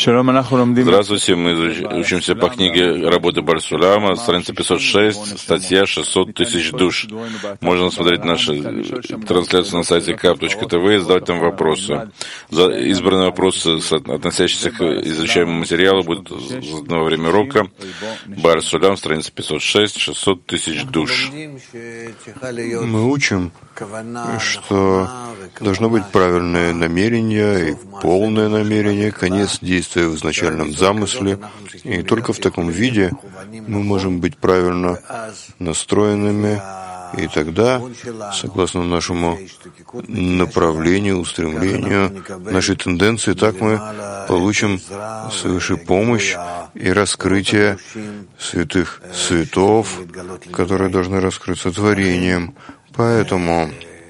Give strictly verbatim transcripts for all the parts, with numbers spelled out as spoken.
Здравствуйте, мы учимся по книге «Работы Бар Сулама», страница пятьсот шесть, статья шестьсот тысяч душ. Можно смотреть нашу трансляцию на сайте кап точка ти ви и задавать там вопросы. Избранные вопросы, относящиеся к изучаемому материалу, будут заданы во время урока. Бар Сулам, страница пятьсот шесть, шестьсот тысяч душ. Мы учим, что должно быть правильное намерение и полное намерение, конец действия в изначальном замысле, и только в таком виде мы можем быть правильно настроенными, и тогда, согласно нашему направлению, устремлению, нашей тенденции, так мы получим свыше помощь и раскрытие святых светов, которые должны раскрыться творением. Поэтому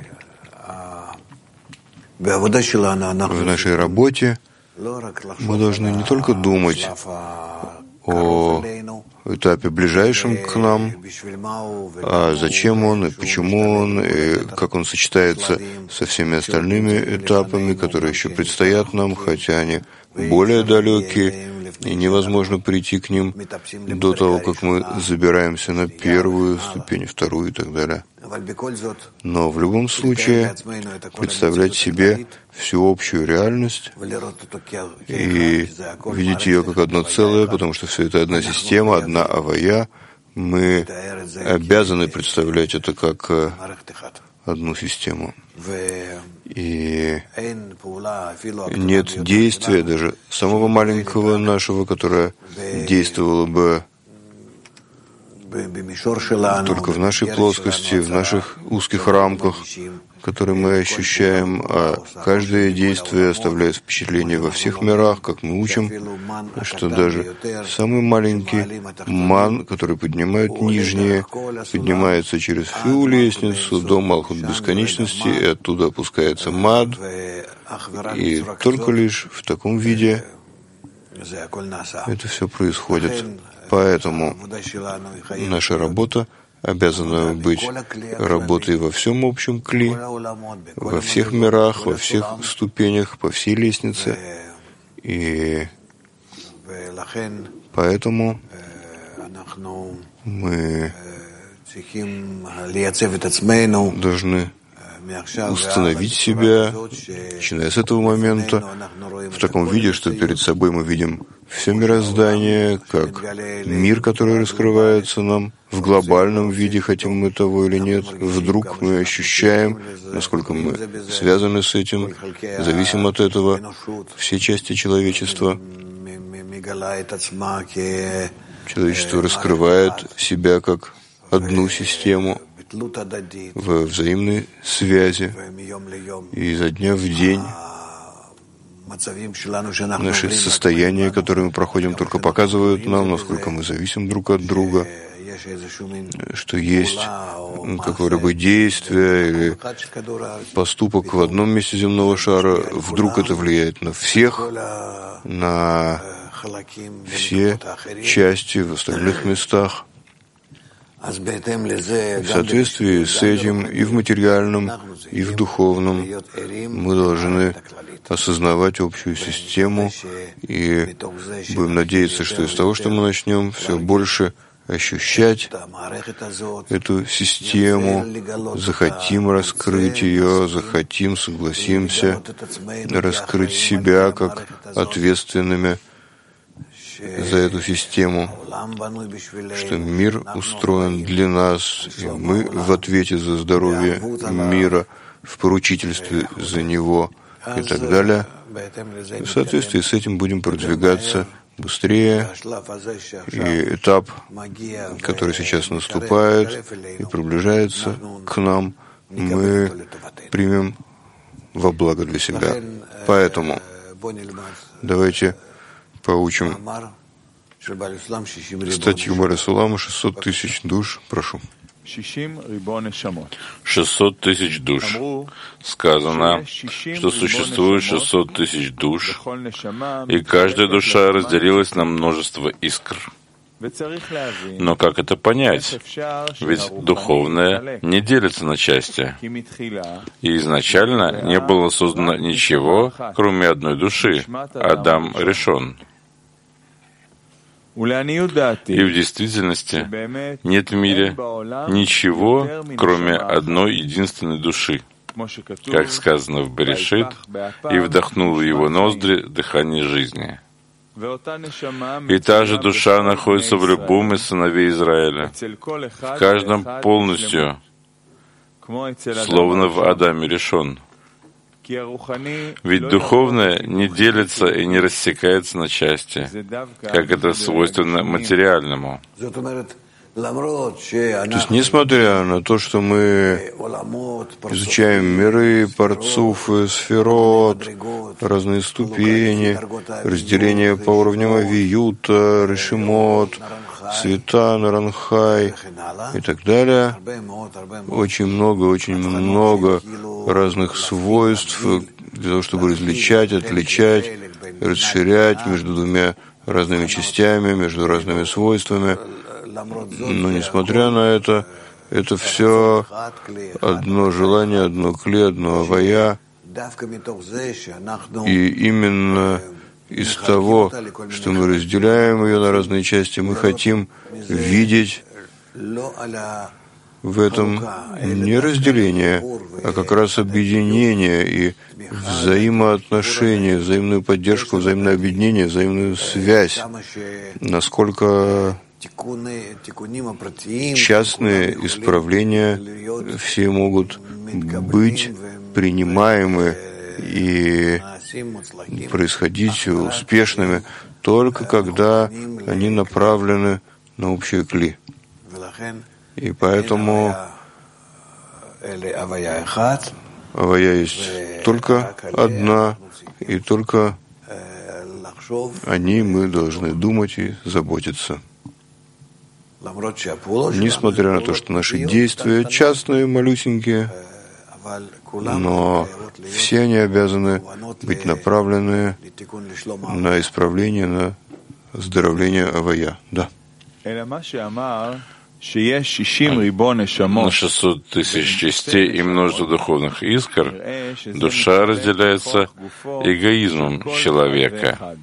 в нашей работе мы должны не только думать о этапе ближайшем к нам, а зачем он, и почему он, и как он сочетается со всеми остальными этапами, которые еще предстоят нам, хотя они более далекие, и невозможно прийти к ним до того, как мы забираемся на первую ступень, вторую и так далее. Но в любом случае представлять себе всю общую реальность и видеть ее как одно целое, потому что все это одна система, одна авая. Мы обязаны представлять это как одну систему. И нет действия, даже самого маленького нашего, которое действовало бы только в нашей плоскости, в наших узких рамках, которые мы ощущаем, а каждое действие оставляет впечатление во всех мирах, как мы учим, что даже самый маленький ман, который поднимает нижние, поднимается через всю лестницу до Малхут бесконечности, и оттуда опускается мад, и только лишь в таком виде это все происходит. Поэтому наша работа обязана быть работой во всем общем кли, во всех мирах, во всех ступенях, по всей лестнице. И поэтому мы должны установить себя, начиная с этого момента, в таком виде, что перед собой мы видим все мироздание, как мир, который раскрывается нам в глобальном виде, хотим мы того или нет. Вдруг мы ощущаем, насколько мы связаны с этим, зависим от этого. Все части человечества. Человечество раскрывает себя как одну систему в взаимной связи, и изо дня в день наши состояния, которые мы проходим, только показывают нам, насколько мы зависим друг от друга, что есть какое-либо действие или поступок в одном месте земного шара, вдруг это влияет на всех, на все части в остальных местах. В соответствии с этим и в материальном, и в духовном мы должны осознавать общую систему и будем надеяться, что из того, что мы начнем все больше ощущать эту систему, захотим раскрыть ее, захотим, согласимся раскрыть себя как ответственными за эту систему, что мир устроен для нас, и мы в ответе за здоровье мира, в поручительстве за него и так далее. И в соответствии с этим будем продвигаться быстрее, и этап, который сейчас наступает и приближается к нам, мы примем во благо для себя. Поэтому давайте поучим статью Бара Сулама «шестьсот тысяч душ». Прошу. шестьсот тысяч душ. Сказано, что существует шестьсот тысяч душ, и каждая душа разделилась на множество искр. Но как это понять? Ведь духовное не делится на части. И изначально не было создано ничего, кроме одной души. Адам решен. И в действительности нет в мире ничего, кроме одной единственной души. Как сказано в Берешит, и вдохнул в его ноздри дыхание жизни. И та же душа находится в любом из сыновей Израиля, в каждом полностью, словно в Адаме решен. Ведь духовное не делится и не рассекается на части, как это свойственно материальному. То есть, несмотря на то, что мы изучаем миры, парцуф, сферот, разные ступени, разделение по уровням авиюта, решимот, света, наранхай и так далее, очень много, очень много разных свойств для того, чтобы различать, отличать, расширять между двумя разными частями, между разными свойствами. Но, несмотря на это, это все одно желание, одно кли, одно авая. И именно из того, что мы разделяем ее на разные части, мы хотим видеть в этом не разделение, а как раз объединение и взаимоотношения, взаимную поддержку, взаимное объединение, взаимную связь. Насколько частные исправления все могут быть принимаемы и происходить успешными только когда они направлены на общее кли. И поэтому авая есть только одна, и только о ней мы должны думать и заботиться. Несмотря на то, что наши действия частные, малюсенькие, но все они обязаны быть направлены на исправление, на оздоровление авая. Да. На шестьсот тысяч частей и множество духовных искр душа разделяется эгоизмом человека.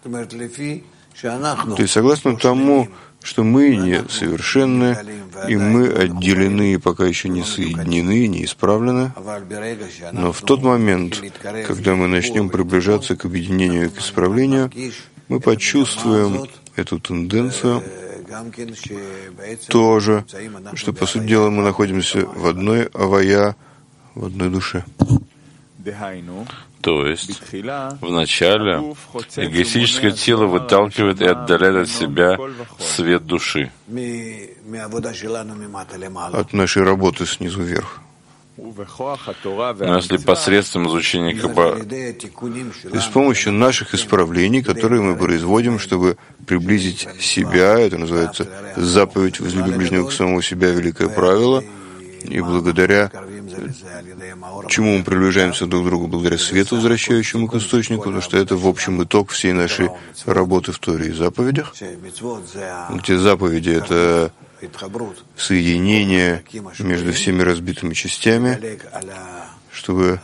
То есть, согласно тому, что мы несовершенны, и мы отделены, и пока еще не соединены, не исправлены. Но в тот момент, когда мы начнем приближаться к объединению и к исправлению, мы почувствуем эту тенденцию тоже, что, по сути дела, мы находимся в одной авая, в одной душе. То есть, вначале эгоистическое тело выталкивает и отдаляет от себя свет души от нашей работы снизу вверх. Но если посредством изучения Каббалы, то есть с помощью наших исправлений, которые мы производим, чтобы приблизить себя, это называется заповедь «Возлюби ближнего к самому себя» — великое правило, и благодаря чему мы приближаемся друг к другу, благодаря свету, возвращающему к источнику, потому что это, в общем, итог всей нашей работы в Торе и заповедях. Эти заповеди — это соединение между всеми разбитыми частями, чтобы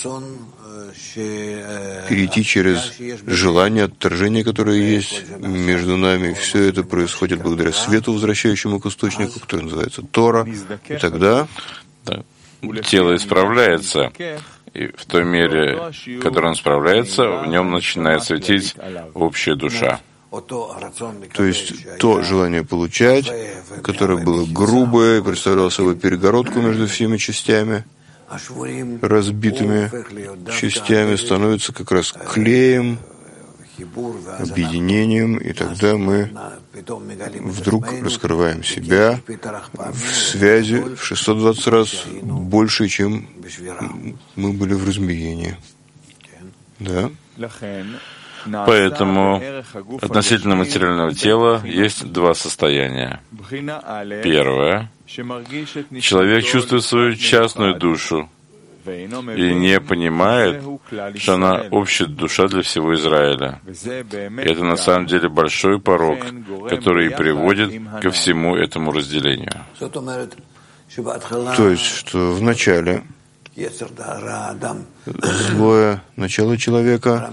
перейти через желание, отторжение, которое есть между нами. Все это происходит благодаря свету, возвращающему к источнику, который называется Тора. И тогда да, тело исправляется, и в той мере, в которой он справляется, в нем начинает светить общая душа. То есть то желание получать, которое было грубое, представляло собой перегородку между всеми частями, разбитыми частями, становится как раз клеем, объединением, и тогда мы вдруг раскрываем себя в связи в шестьсот двадцать раз больше, чем мы были в разбиении. Да? Поэтому относительно материального тела есть два состояния. Первое. Человек чувствует свою частную душу и не понимает, что она общая душа для всего Израиля. И это на самом деле большой порок, который и приводит ко всему этому разделению. То есть, что вначале злое начало человека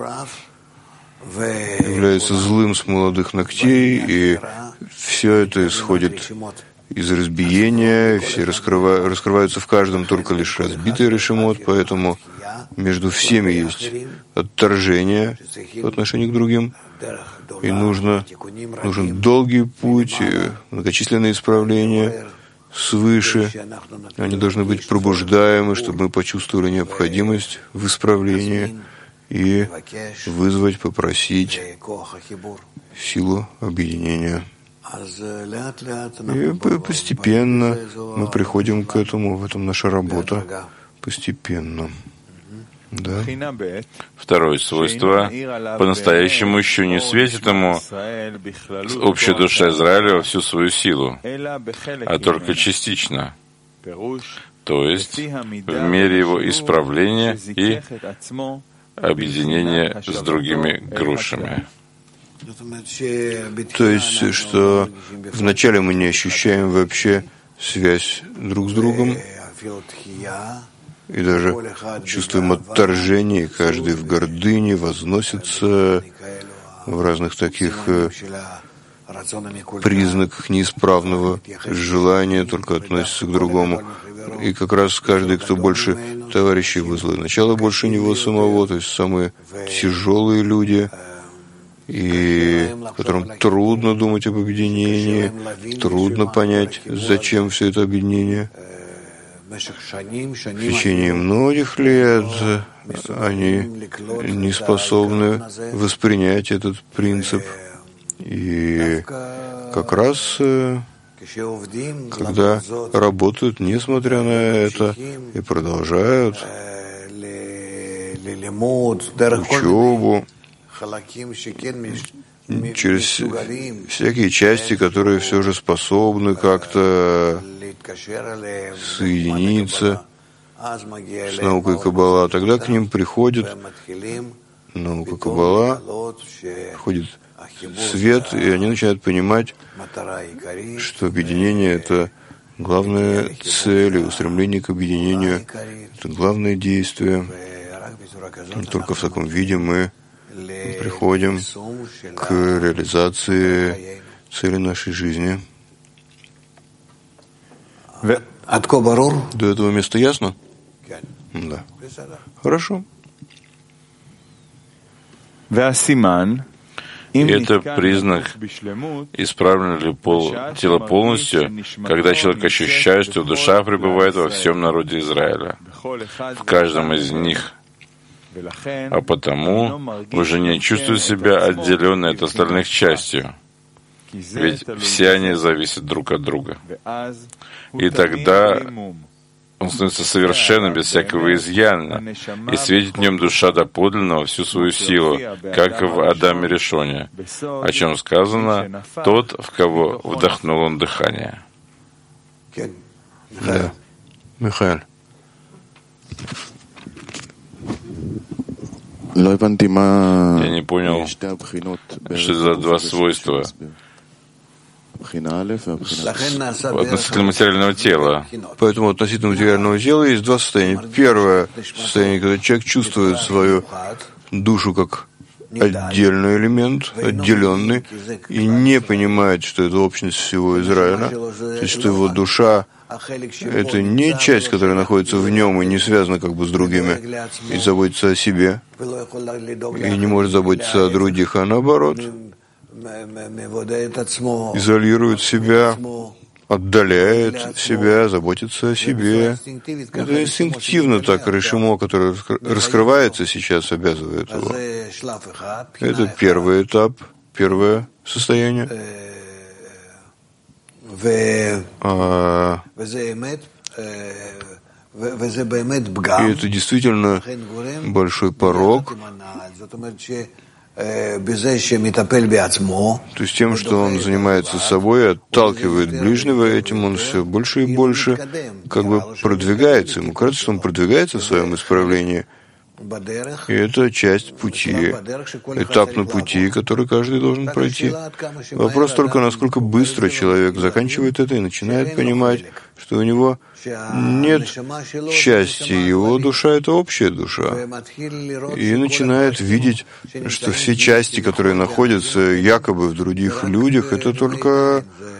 является злым с молодых ногтей, и все это исходит из разбиения, все раскрыва, раскрываются в каждом только лишь разбитый решемот, поэтому между всеми есть отторжение по отношению к другим, и нужно, нужен долгий путь, многочисленные исправления свыше. Они должны быть пробуждаемы, чтобы мы почувствовали необходимость в исправлении и вызвать, попросить силу объединения. И постепенно мы приходим к этому, в этом наша работа. Постепенно. Да. Второе свойство по-настоящему еще не светит ему общая душа Израиля во всю свою силу, а только частично, то есть в мере его исправления и объединения с другими грушами. То есть, что вначале мы не ощущаем вообще связь друг с другом, и даже чувствуем отторжение, каждый в гордыне возносится в разных таких признаках неисправного желания, только относится к другому. И как раз каждый, кто больше товарищей во злое начало, больше него самого, то есть самые тяжелые люди, и которым трудно думать об объединении, трудно понять, зачем все это объединение. В течение многих лет они не способны воспринять этот принцип. И как раз, когда работают, несмотря на это, и продолжают учебу, через всякие части, которые все же способны как-то соединиться с наукой Каббала, тогда к ним приходит наука Каббала, приходит свет, и они начинают понимать, что объединение — это главная цель, и устремление к объединению — это главное действие. И только в таком виде мы приходим к реализации цели нашей жизни. До этого места ясно? Да. Хорошо. И это признак, исправлено ли пол, тело полностью, когда человек ощущает, что душа пребывает во всем народе Израиля, в каждом из них, а потому уже не чувствует себя отделенной от остальных частью, ведь все они зависят друг от друга. И тогда он становится совершенным, без всякого изъяна, и светит в нем душа доподлинно во всю свою силу, как в Адаме Ришоне, о чем сказано: «Тот, в кого вдохнул он дыхание». Да. Михаил. Я не понял, что это за два свойства относительно материального тела. Поэтому относительно материального тела есть два состояния. Первое состояние, когда человек чувствует свою душу как отдельный элемент, отделенный, и не понимает, что это общность всего Израиля, то есть что его душа — это не часть, которая находится в нем и не связана как бы с другими, и заботится о себе, и не может заботиться о других, а наоборот, изолирует себя, отдаляет себя, заботится о себе. Это инстинктивно так решимо, которое раскрывается сейчас, обязывает его. Это первый этап, первое состояние. А, и это действительно большой порок, То есть тем, что он занимается собой, отталкивает ближнего, этим он все больше и больше как бы продвигается. Ему кажется, что он продвигается в своем исправлении. И это часть пути, этап на пути, который каждый должен пройти. Вопрос только, насколько быстро человек заканчивает это и начинает понимать, что у него нет части, его душа — это общая душа. И начинает видеть, что все части, которые находятся якобы в других людях, это только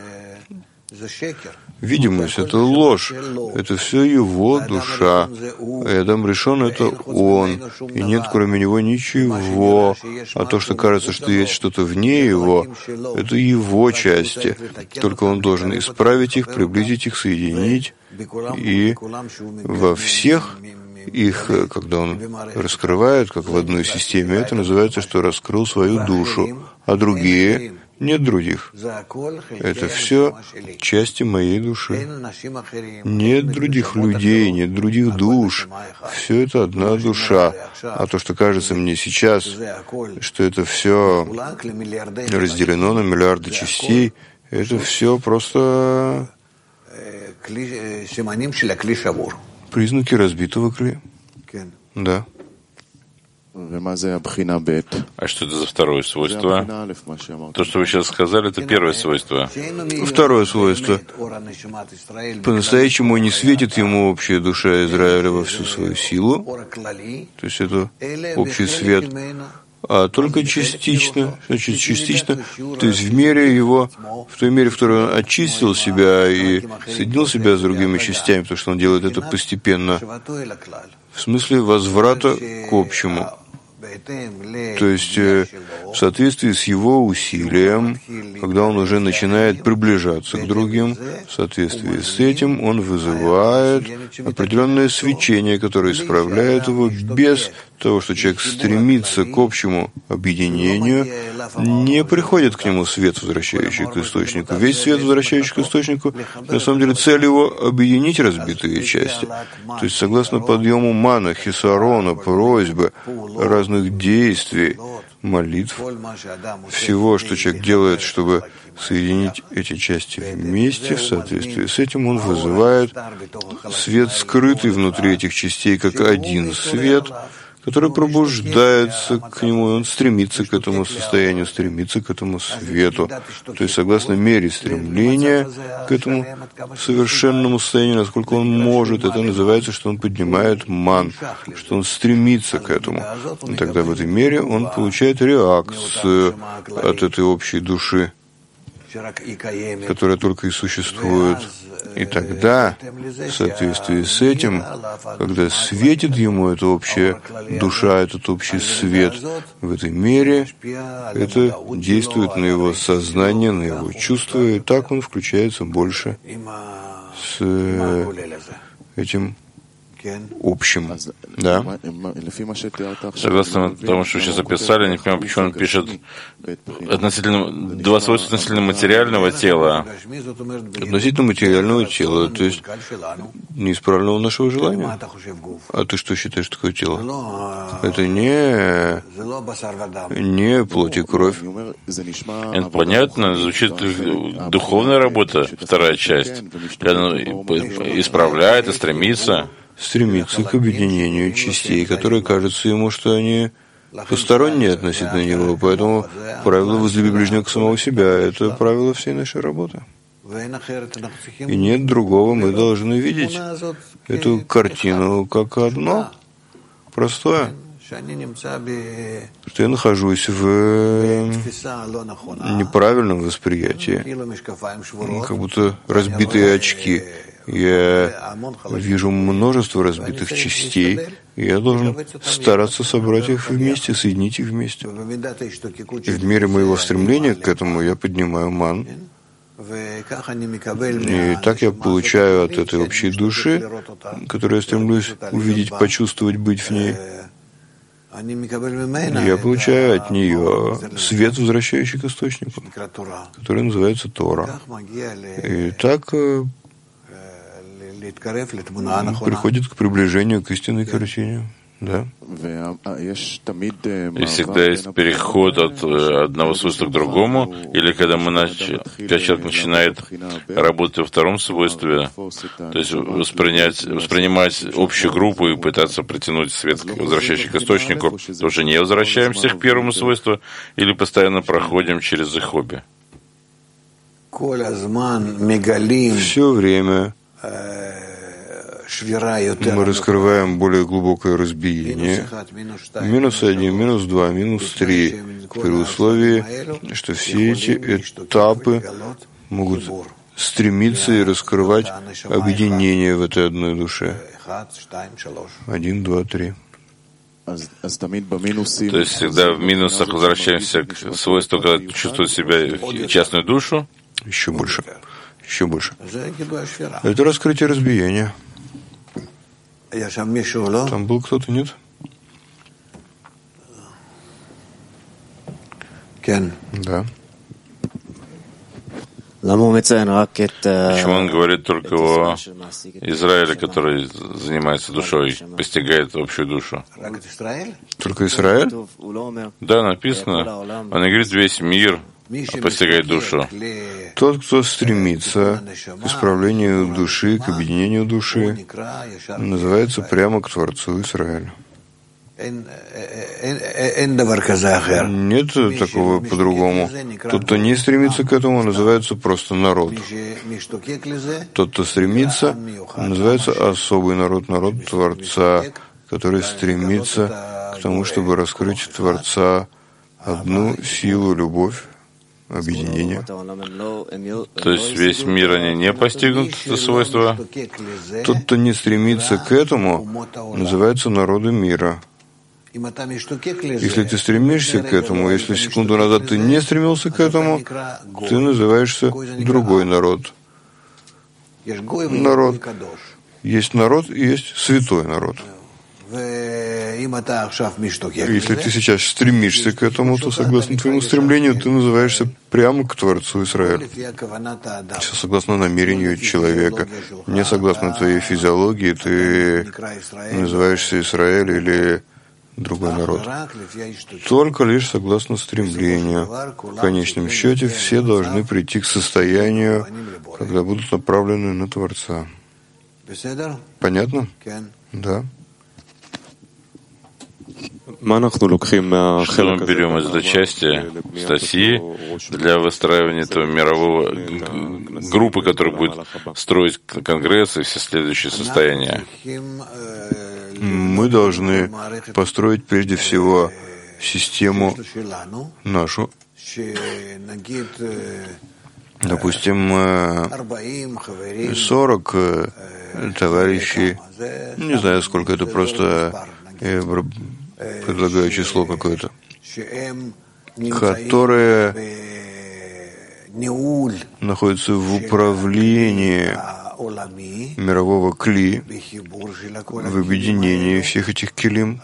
видимость, это ложь, это все его душа. Адам Ришон — это он, и нет кроме него ничего. А то, что кажется, что есть что-то вне его, это его части. Только он должен исправить их, приблизить их, соединить. И во всех их, когда он раскрывает, как в одной системе, это называется, что раскрыл свою душу, а другие — нет других. Это все части моей души. Нет других людей, нет других душ. Все это одна душа. А то, что кажется мне сейчас, что это все разделено на миллиарды частей, это все просто признаки разбитого кли. Да. А что это за второе свойство? То, что вы сейчас сказали, это первое свойство. Второе свойство. По-настоящему не светит ему общая душа Израиля во всю свою силу, то есть это общий свет, а только частично, значит, частично, то есть в мере его, в той мере, в которой он очистил себя и соединил себя с другими частями, потому что он делает это постепенно, в смысле возврата к общему. То есть в соответствии с его усилием, когда он уже начинает приближаться к другим, в соответствии с этим он вызывает определенное свечение, которое исправляет его без того, что человек стремится к общему объединению, не приходит к нему свет, возвращающий к источнику. Весь свет, возвращающий к источнику, на самом деле цель его — объединить разбитые части. То есть согласно подъему мана, хисарона, просьбы, разных действий, молитв, всего, что человек делает, чтобы соединить эти части вместе, в соответствии с этим он вызывает свет, скрытый внутри этих частей, как один свет, который пробуждается к нему, и он стремится к этому состоянию, стремится к этому свету. То есть, согласно мере стремления к этому совершенному состоянию, насколько он может, это называется, что он поднимает ман, что он стремится к этому. И тогда в этой мере он получает реакцию от этой общей души, которая только и существует. И тогда, в соответствии с этим, когда светит ему эта общая душа, этот общий свет, в этой мере это действует на его сознание, на его чувства, и так он включается больше с этим общим. Да? Согласно тому, что вы сейчас описали, я не понимаю, почему он пишет относительно, два свойства относительно материального тела. Относительно материального тела, то есть неисправленного нашего желания. А ты что считаешь такое тело? Это не, не плоть и кровь. Это понятно, звучит духовная работа, вторая часть. Она исправляет и стремится. Стремится к объединению частей, которые кажется ему, что они посторонние относительно него. Поэтому правило «возлюби ближнего к самого себя» — это правило всей нашей работы. И нет другого, мы должны видеть эту картину как одно, простое, что я нахожусь в неправильном восприятии, как будто разбитые очки. Я вижу множество разбитых частей, и я должен стараться собрать их вместе, соединить их вместе. И в мере моего стремления к этому я поднимаю ман. И так я получаю от этой общей души, которую я стремлюсь увидеть, почувствовать, быть в ней. Я получаю от нее свет, возвращающий к источнику, который называется Тора. И так приходит к приближению к истинной картине. Да? И всегда есть переход от одного свойства к другому, или когда мы начали, когда человек начинает работать во втором свойстве, то есть воспринять, воспринимать общую группу и пытаться притянуть свет, возвращающий к источнику, тоже не возвращаемся к первому свойству, или постоянно проходим через их обе. Все время мы раскрываем более глубокое разбиение. Минус один, минус два, минус три. При условии, что все эти этапы могут стремиться и раскрывать объединение в этой одной душе. Один, два, три. То есть всегда в минусах возвращаемся к свойству, когда чувствует себя частную душу. Еще больше. Еще больше. Это раскрытие разбиения. Там был кто-то, нет? Да. Почему он говорит только о Израиле, который занимается душой, постигает общую душу? Только Израиль? Да, написано. Он не говорит весь мир постигает душу. Тот, кто стремится к исправлению души, к объединению души, называется прямо к Творцу Израиля. Нет такого по-другому. Тот, кто не стремится к этому, называется просто народ. Тот, кто стремится, называется особый народ, народ Творца, который стремится к тому, чтобы раскрыть Творца одну силу, любовь, объединение. То есть весь мир они не постигнут это свойство? Тот, кто не стремится к этому, называется народы мира. Если ты стремишься к этому, если секунду назад ты не стремился к этому, ты называешься другой народ. Народ. Есть народ и есть святой народ. Если ты сейчас стремишься к этому, то согласно твоему стремлению ты называешься прямо к Творцу Израиля. Все согласно намерению человека. Не согласно твоей физиологии ты называешься Израиль или другой народ. Только лишь согласно стремлению. В конечном счете все должны прийти к состоянию, когда будут направлены на Творца. Понятно? Да. Что мы берем из этой части статьи для выстраивания этого мирового группы, которая будет строить Конгресс и все следующие состояния? Мы должны построить прежде всего систему нашу. Допустим, сорок товарищей, не знаю, сколько это, просто я предлагаю число какое-то, которые находятся в управлении мирового кли, в объединении всех этих килим.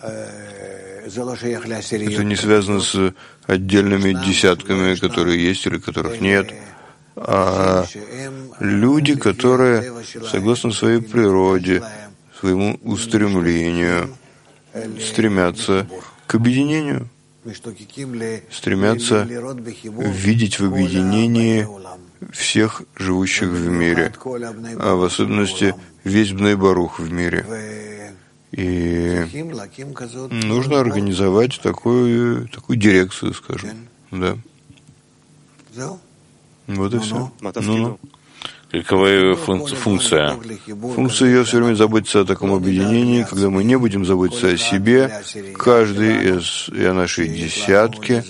Это не связано с отдельными десятками, которые есть или которых нет, а люди, которые, согласно своей природе, своему устремлению, стремятся к объединению, стремятся видеть в объединении всех живущих в мире, а в особенности весь Бней Барух в мире. И нужно организовать такую, такую дирекцию, скажем. Да. Вот и все. Ну-ну. Какова ее функция? Функция ее все время заботиться о таком объединении, когда мы не будем заботиться о себе, каждый из и о нашей десятке.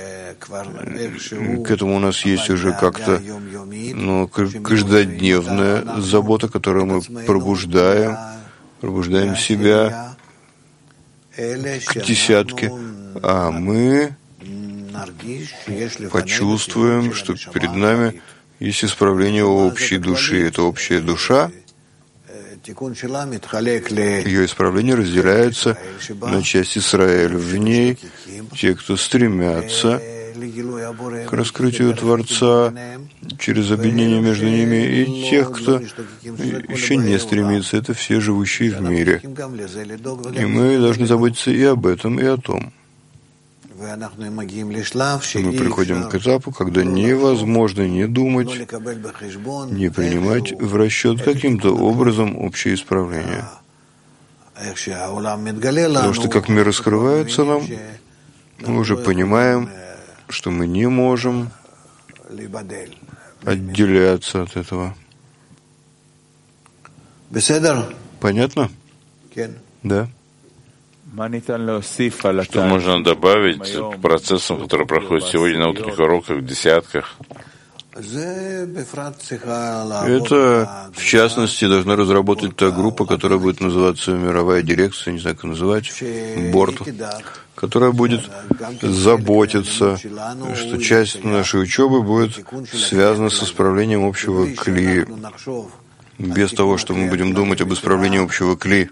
К этому у нас есть уже как-то ну, каждодневная забота, которую мы пробуждаем, пробуждаем себя к десятке, а мы почувствуем, что перед нами есть исправление общей души. Это общая душа. Ее исправление разделяется на часть Израиля. В ней те, кто стремятся к раскрытию Творца через объединение между ними, и тех, кто еще не стремится. Это все живущие в мире. И мы должны заботиться и об этом, и о том. Мы приходим к этапу, когда невозможно не думать, не принимать в расчет каким-то образом общее исправление. Потому что как мир раскрывается нам, мы уже понимаем, что мы не можем отделяться от этого. Понятно? Да. Что можно добавить к процессам, которые проходят сегодня на утренних уроках, в десятках? Это, в частности, должна разработать та группа, которая будет называться «Мировая дирекция», не знаю, как называть, борт, которая будет заботиться, что часть нашей учебы будет связана с исправлением общего кли. Без того, что мы будем думать об исправлении общего кли.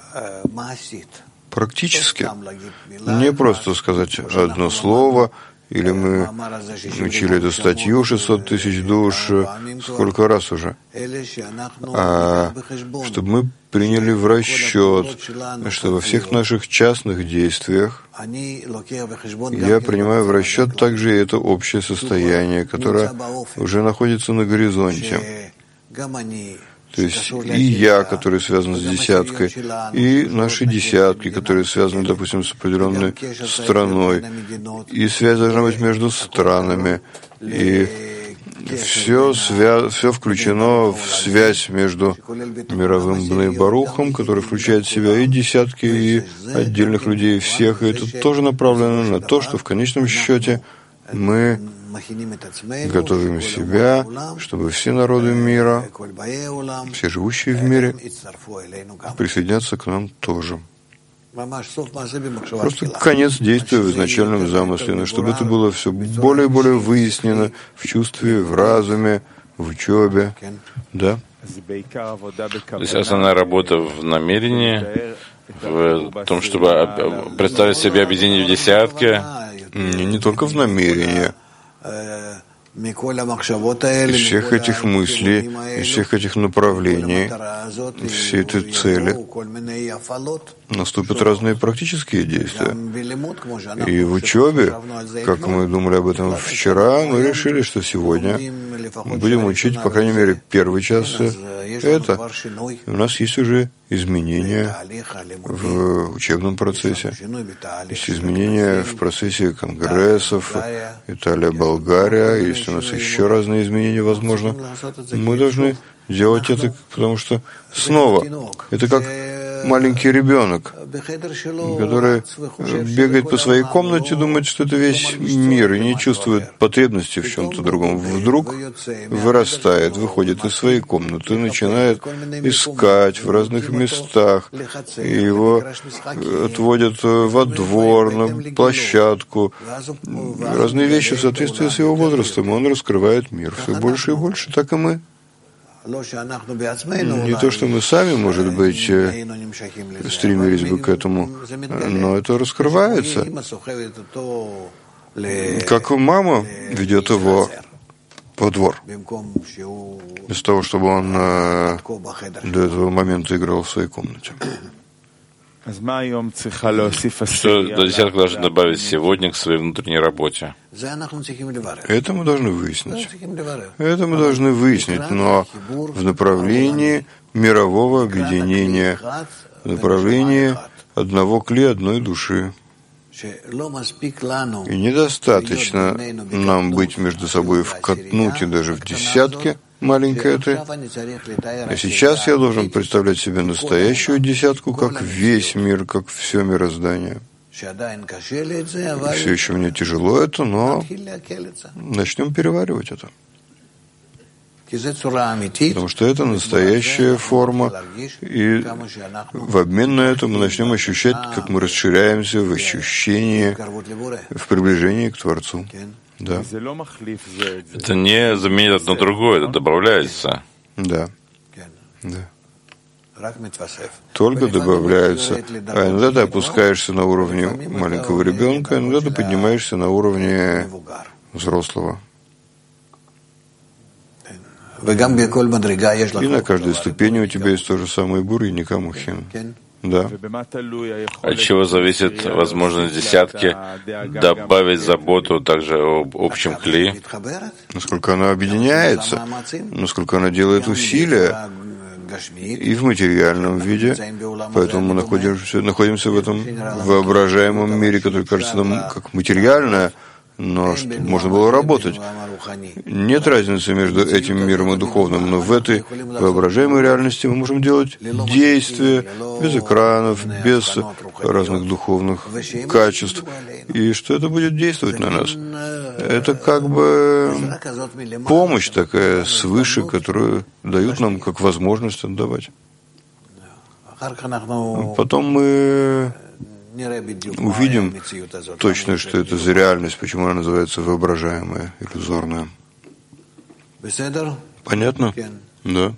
Практически. Не просто сказать одно слово, или мы учили эту статью шестьсот тысяч душ сколько раз уже, а чтобы мы приняли в расчет, что во всех наших частных действиях я принимаю в расчет также и это общее состояние, которое уже находится на горизонте. То есть и я, который связан с десяткой, и наши десятки, которые связаны, допустим, с определенной страной, и связь должна быть между странами, и все, свя... все включено в связь между мировым Бней Барухом, который включает в себя и десятки, и отдельных людей, всех, и это тоже направлено на то, что в конечном счете мы готовим себя, чтобы все народы мира, все живущие в мире, присоединятся к нам тоже. Просто конец действия в изначальном замысле, но чтобы это было все более и более выяснено в чувстве, в разуме, в учебе. Да? То есть основная работа в намерении, в том, чтобы представить себе объединение в десятке. Не, не только в намерении. Из всех этих мыслей, из всех этих направлений, все эти цели, наступят разные практические действия. И в учебе, как мы думали об этом вчера, мы решили, что сегодня будем учить, по крайней мере, первый час это. У нас есть уже изменения в учебном процессе. Есть изменения в процессе конгрессов, Италия, Болгария. Если у нас еще разные изменения возможно, мы должны делать это, потому что снова это как маленький ребенок, который бегает по своей комнате, думает, что это весь мир, и не чувствует потребности в чем-то другом. Вдруг вырастает, выходит из своей комнаты, начинает искать в разных местах, и его отводят во двор, на площадку, разные вещи в соответствии с его возрастом, он раскрывает мир все больше и больше, так и мы. Не то, что мы сами, может быть, стремились бы к этому, но это раскрывается. Как мама ведет его во двор, вместо того, чтобы он до этого момента играл в своей комнате. Что до десятка должны добавить сегодня к своей внутренней работе? Это мы должны выяснить. Это мы должны выяснить, но в направлении мирового объединения, в направлении одного кли, одной души. И недостаточно нам быть между собой в катнуте, даже в десятке, маленькое ты. А сейчас я должен представлять себе настоящую десятку, как весь мир, как все мироздание. И все еще мне тяжело это, но начнем переваривать это. Потому что это настоящая форма, и в обмен на это мы начнем ощущать, как мы расширяемся в ощущении, в приближении к Творцу. Да. Это не заменит одно другое, это добавляется. Да. Да. только добавляются. А иногда ты опускаешься на уровне маленького ребенка, а иногда ты поднимаешься на уровне взрослого. И на каждой ступени у тебя есть то же самое бури и никамухин. Да. От чего зависит возможность десятки добавить заботу также об общем кли? Насколько она объединяется, насколько она делает усилия и в материальном виде. Поэтому мы находимся, находимся в этом воображаемом мире, который кажется нам как материальное, но чтобы можно было работать. Нет разницы между этим миром и духовным, но в этой воображаемой реальности мы можем делать действия без экранов, без разных духовных качеств, и что это будет действовать на нас. Это как бы помощь такая свыше, которую дают нам как возможность отдавать. Потом мы увидим точно, что это за реальность, почему она называется воображаемая, иллюзорная. Понятно? Да.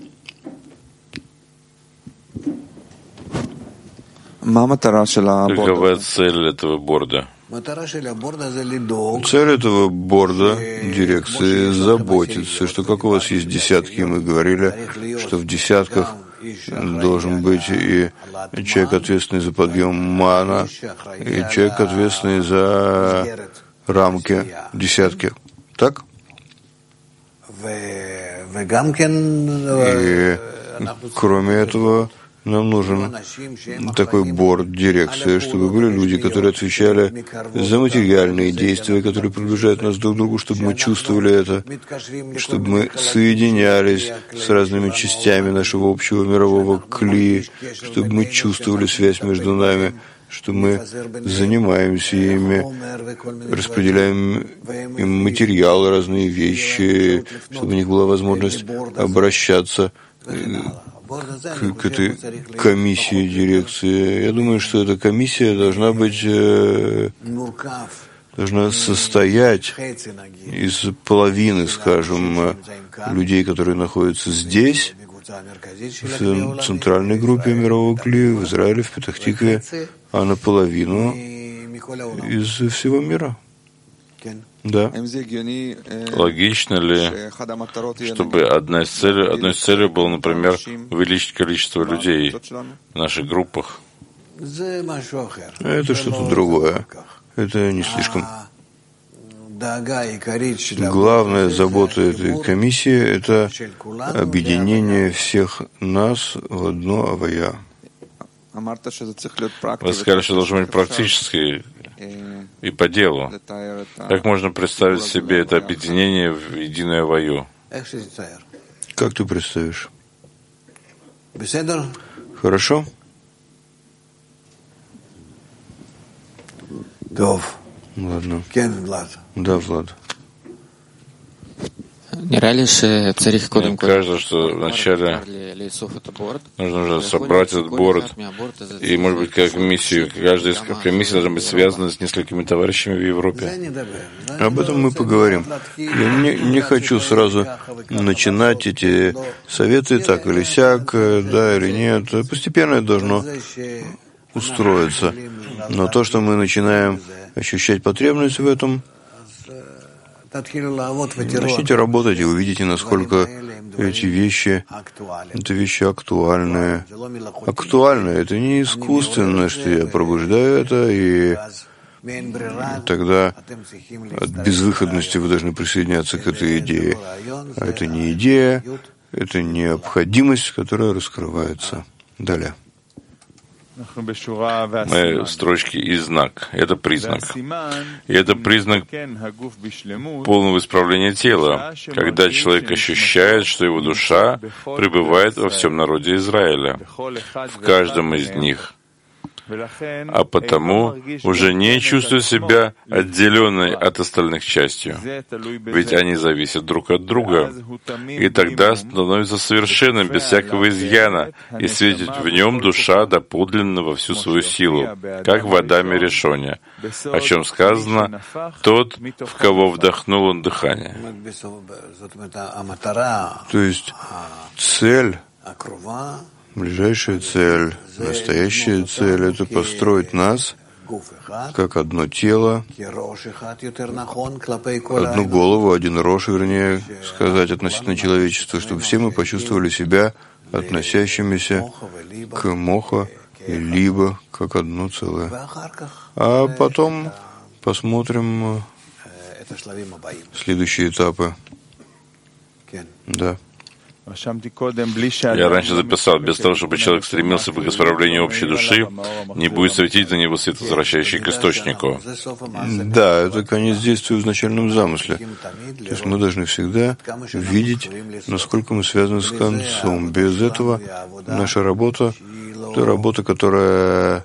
Какова цель этого борда? Цель этого борда, дирекции, заботиться, что как у вас есть десятки, мы говорили, что в десятках должен быть и человек, ответственный за подъем мана, и человек, ответственный за рамки десятки. Так? И кроме этого, нам нужен такой борд, дирекция, чтобы были люди, которые отвечали за материальные действия, которые приближают нас друг к другу, чтобы мы чувствовали это, чтобы мы соединялись с разными частями нашего общего мирового кли, чтобы мы чувствовали связь между нами, что мы занимаемся ими, распределяем им материалы, разные вещи, чтобы у них была возможность обращаться К, к этой комиссии дирекции. Я думаю, что эта комиссия должна быть, э, должна состоять из половины, скажем, людей, которые находятся здесь, в центральной группе мирового кли, в Израиле, в Петах-Тикве, а наполовину из всего мира. Да. Логично ли, чтобы одна из целей, одной из целей было, например, увеличить количество людей в наших группах? Это что-то другое. Это не слишком. Главная забота этой комиссии — это объединение всех нас в одно авая. Вы сказали, что должно быть практически и по делу. Как можно представить себе это объединение в единую аваю? Как ты представишь? Хорошо? Ладно. Да, Влад. Мне кажется, что вначале нужно уже собрать этот бород, и, может быть, как миссию. Каждая из комиссий должна быть связана с несколькими товарищами в Европе. Об этом мы поговорим. Я не, не хочу сразу начинать эти советы так или сяк, да или нет. Постепенно это должно устроиться. Но то, что мы начинаем ощущать потребность в этом, начните работать и увидите, насколько эти вещи, это вещи актуальные. Актуальные — это не искусственно, что я пробуждаю это, и тогда от безвыходности вы должны присоединяться к этой идее. А это не идея, это необходимость, которая раскрывается. Далее. Мы в строчке «и знак». Это признак. И это признак полного исправления тела, когда человек ощущает, что его душа пребывает во всем народе Израиля, в каждом из них, а потому уже не чувствует себя отделенной от остальных частью, ведь они зависят друг от друга, и тогда становится совершенным, без всякого изъяна, и светит в нем душа доподлинно во всю свою силу, как в Адаме Решоне, о чем сказано: «Тот, в кого вдохнул он дыхание». То есть цель Ближайшая цель, настоящая цель — это построить нас как одно тело, одну голову, один рош, вернее сказать, относительно человечества, чтобы все мы почувствовали себя относящимися к моха и либо как одно целое. А потом посмотрим следующие этапы. Да. Я раньше записал, без того, чтобы человек стремился к исправлению общей души, не будет светить на него свет, возвращающий к источнику. Да, это конец действия в изначальном замысле. То есть мы должны всегда видеть, насколько мы связаны с концом. Без этого наша работа — это работа, которая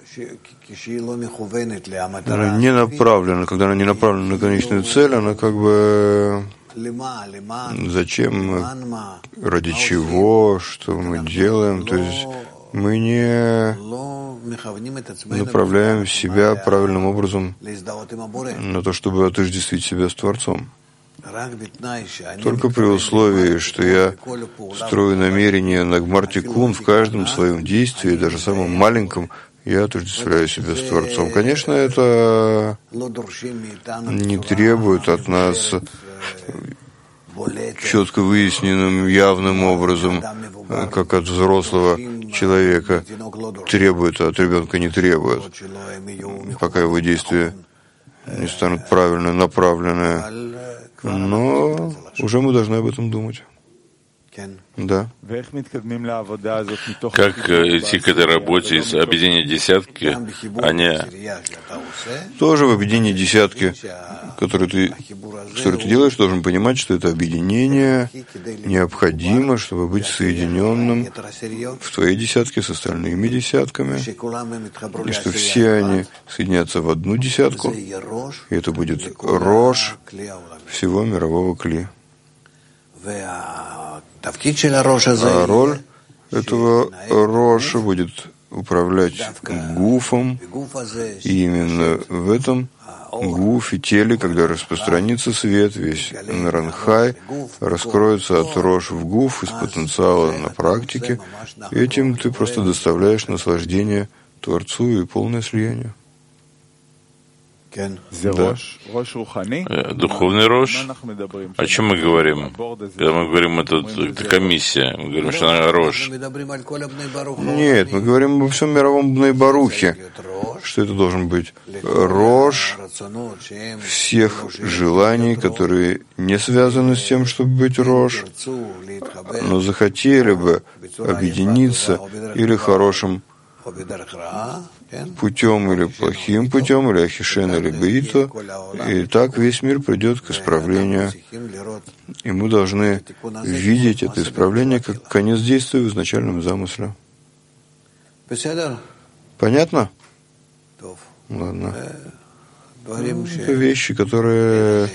не направлена. Когда она не направлена на конечную цель, она как бы... Зачем, ради чего, что мы делаем? То есть мы не направляем себя правильным образом на то, чтобы отождествить себя с Творцом. Только при условии, что я строю намерение на гмар-тикун в каждом своем действии, даже самом маленьком, я отождествляю себя с Творцом. Конечно, это не требует от нас четко выясненным, явным образом, как от взрослого человека требует, а от ребенка не требует, пока его действия не станут правильно направлены. Но уже мы должны об этом думать. Да. Как идти к этой работе из объединения десятки, а не... Тоже в объединении десятки, которое ты, которое ты делаешь, должен понимать, что это объединение необходимо, чтобы быть соединенным в твоей десятке с остальными десятками, и что все они соединятся в одну десятку, и это будет рош всего мирового кли. А роль этого роша будет управлять гуфом, и именно в этом гуфе, теле, когда распространится свет, весь наранхай раскроется от рош в гуф из потенциала на практике, и этим ты просто доставляешь наслаждение Творцу и полное слияние. Да. Духовный рош. О чем мы говорим? Когда мы говорим, это, это комиссия, мы говорим, что она рош. Нет, мы говорим обо всем мировом бней барухе, что это должен быть рош всех желаний, которые не связаны с тем, чтобы быть рош, но захотели бы объединиться или хорошим путем или плохим путем, или ахишен, или бейто, и так весь мир придет к исправлению. И мы должны видеть это исправление как конец действия в изначальном замысле. Понятно? Ладно. Это вещи, которые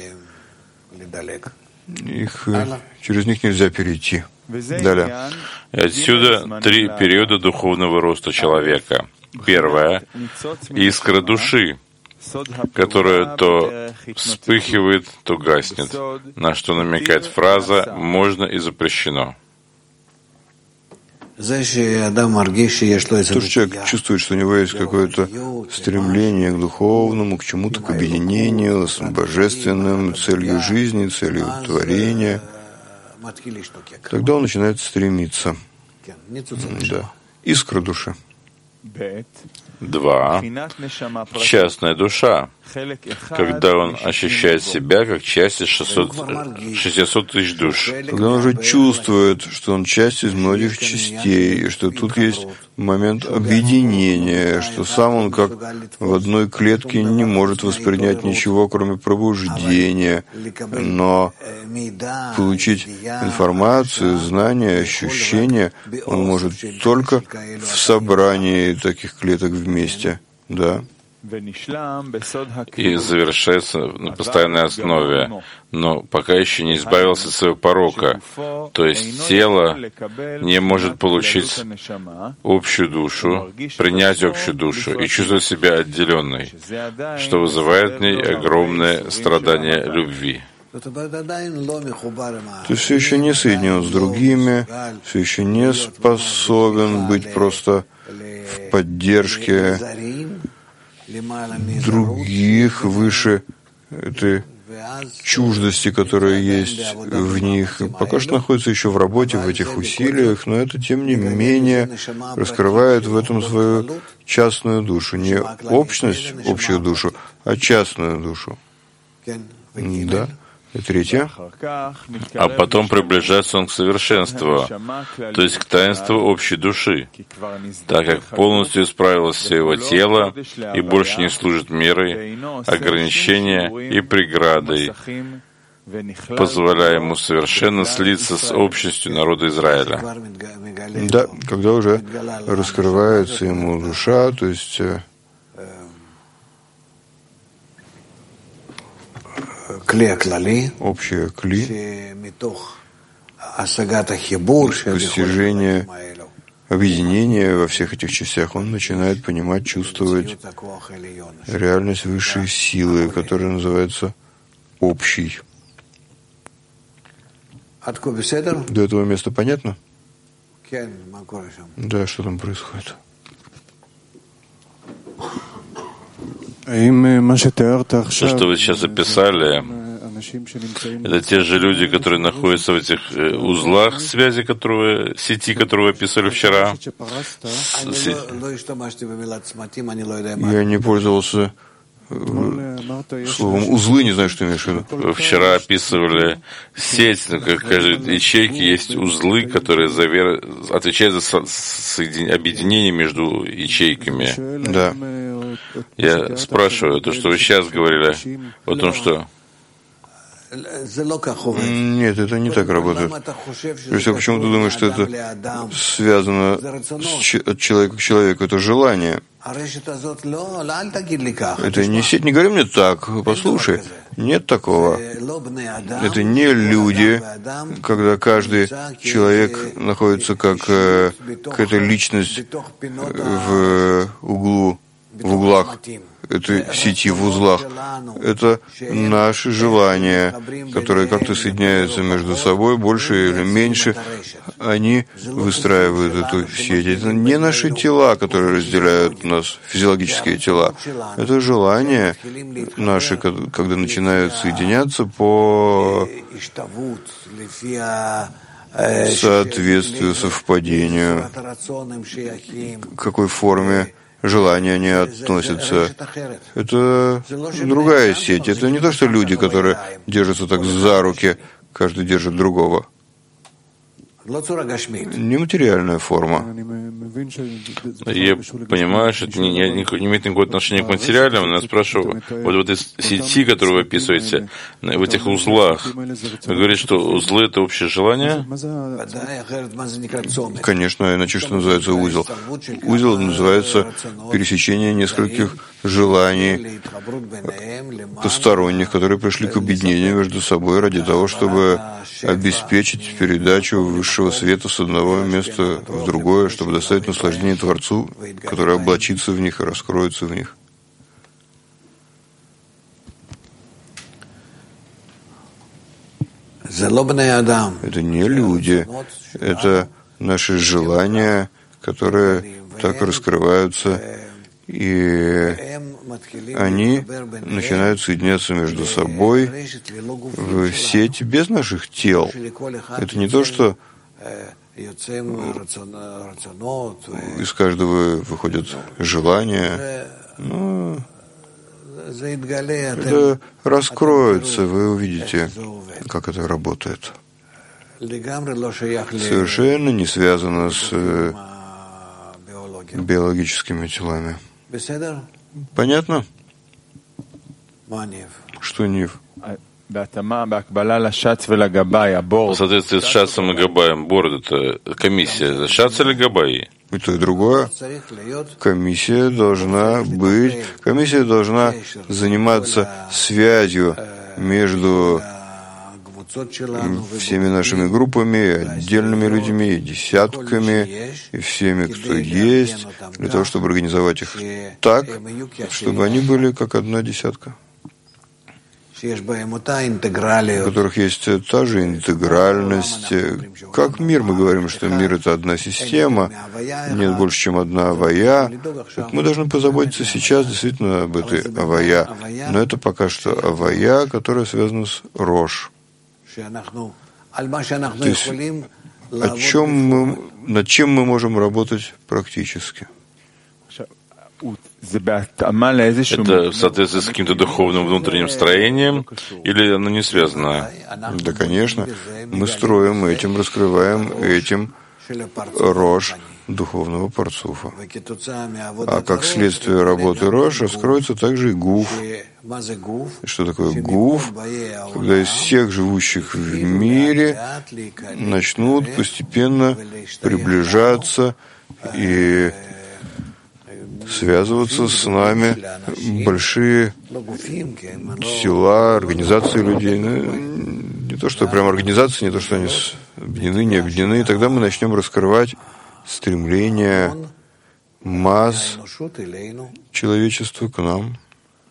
их, через них нельзя перейти. Далее. Отсюда три периода духовного роста человека. Первое — искра души, которая то вспыхивает, то гаснет, на что намекает фраза «можно» и «запрещено». То, что человек чувствует, что у него есть какое-то стремление к духовному, к чему-то, к объединению с божественным, целью жизни, целью творения, тогда он начинает стремиться. Да. Искра души. Два. Частная душа, когда он ощущает себя как часть из шестисот тысяч душ. Когда он уже чувствует, что он часть из многих частей, и что тут есть момент объединения, что сам он как в одной клетке не может воспринять ничего, кроме пробуждения, но получить информацию, знания, ощущения он может только в собрании таких клеток вместе. Да. И завершается на постоянной основе, но пока еще не избавился от своего порока, то есть тело не может получить общую душу, принять общую душу и чувствовать себя отделенной, что вызывает в ней огромное страдание любви. Ты все еще не соединен с другими, все еще не способен быть просто в поддержке других выше этой чуждости, которая есть в них. Пока что находится еще в работе, в этих усилиях, но это, тем не менее, раскрывает в этом свою частную душу. Не общность, общую душу, а частную душу. Да. И третье. А потом приближается он к совершенству, то есть к таинству общей души, так как полностью исправилось все его тело и больше не служит мерой, ограничения и преградой, позволяя ему совершенно слиться с общностью народа Израиля. Да, когда уже раскрывается ему душа, то есть общее кли, постижение, объединение во всех этих частях, он начинает понимать, чувствовать реальность высшей силы, которая называется общей. До этого места понятно? Да, что там происходит? То, что вы сейчас описали, это те же люди, которые находятся в этих узлах связи, которые, сети, которые вы описали вчера. Я не пользовался словом узлы, не знаю, что имеешь в виду. Вы вчера описывали сеть, но как каждой ячейки есть узлы, которые завер... отвечают за соедин... объединение между ячейками. Да. Я спрашиваю, то, что вы сейчас говорили о том, что... Нет, это не так работает. То есть, а почему ты думаешь, что это связано с, от человека к человеку? Это желание. Это не сеть, не говори мне так, послушай. Нет такого. Это не люди, когда каждый человек находится как э, какая-то личность в углу, в углах этой сети, в узлах. Это наши желания, которые как-то соединяются между собой, больше или меньше. Они выстраивают эту сеть. Это не наши тела, которые разделяют нас, физиологические тела. Это желания наши, когда начинают соединяться по соответствию, совпадению, к какой форме желания они относятся. Это другая сеть. Это не то, что люди, которые держатся так за руки, каждый держит другого. Нематериальная форма. Я понимаю, что это не, не, не имеет никакого отношения к материальному, но я спрашиваю, вот в этой сети, которую вы описываете, в этих узлах, вы говорите, что узлы — это общее желание? Конечно, иначе что называется узел? Узел называется пересечение нескольких желаний посторонних, которые пришли к объединению между собой ради того, чтобы обеспечить передачу высшего света с одного места в другое, чтобы доставить наслаждение Творцу, который облачится в них и раскроется в них. Это не люди, это наши желания, которые так раскрываются, и они начинают соединяться между собой в сеть без наших тел. Это не то, что из каждого выходят желания, но это раскроется, вы увидите, как это работает. Совершенно не связано с биологическими телами. Понятно? Что Нив? В соответствии с Шацем и Габаем, борд — это комиссия. Шац или Габай? И то, и другое. Комиссия должна быть, комиссия должна заниматься связью между всеми нашими группами, отдельными людьми, и десятками, и всеми, кто есть, для того, чтобы организовать их так, чтобы они были как одна десятка. в которых есть та же интегральность. Как мир, мы говорим, что мир — это одна система, нет больше, чем одна авая. Так мы должны позаботиться сейчас действительно об этой авая. Но это пока что авая, которая связана с Рош. То есть, о чем мы, над чем мы можем работать практически? Это в соответствии с каким-то духовным внутренним строением или оно не связано? Да, конечно. Мы строим этим, раскрываем этим Рош духовного парцуфа. А как следствие работы Рош раскроется также и Гуф. И что такое Гуф? Когда из всех живущих в мире начнут постепенно приближаться и связываться с нами большие тела, организации людей. Ну, не то, что прям организации, не то, что они объединены, не объединены. И тогда мы начнем раскрывать стремление масс человечества к нам.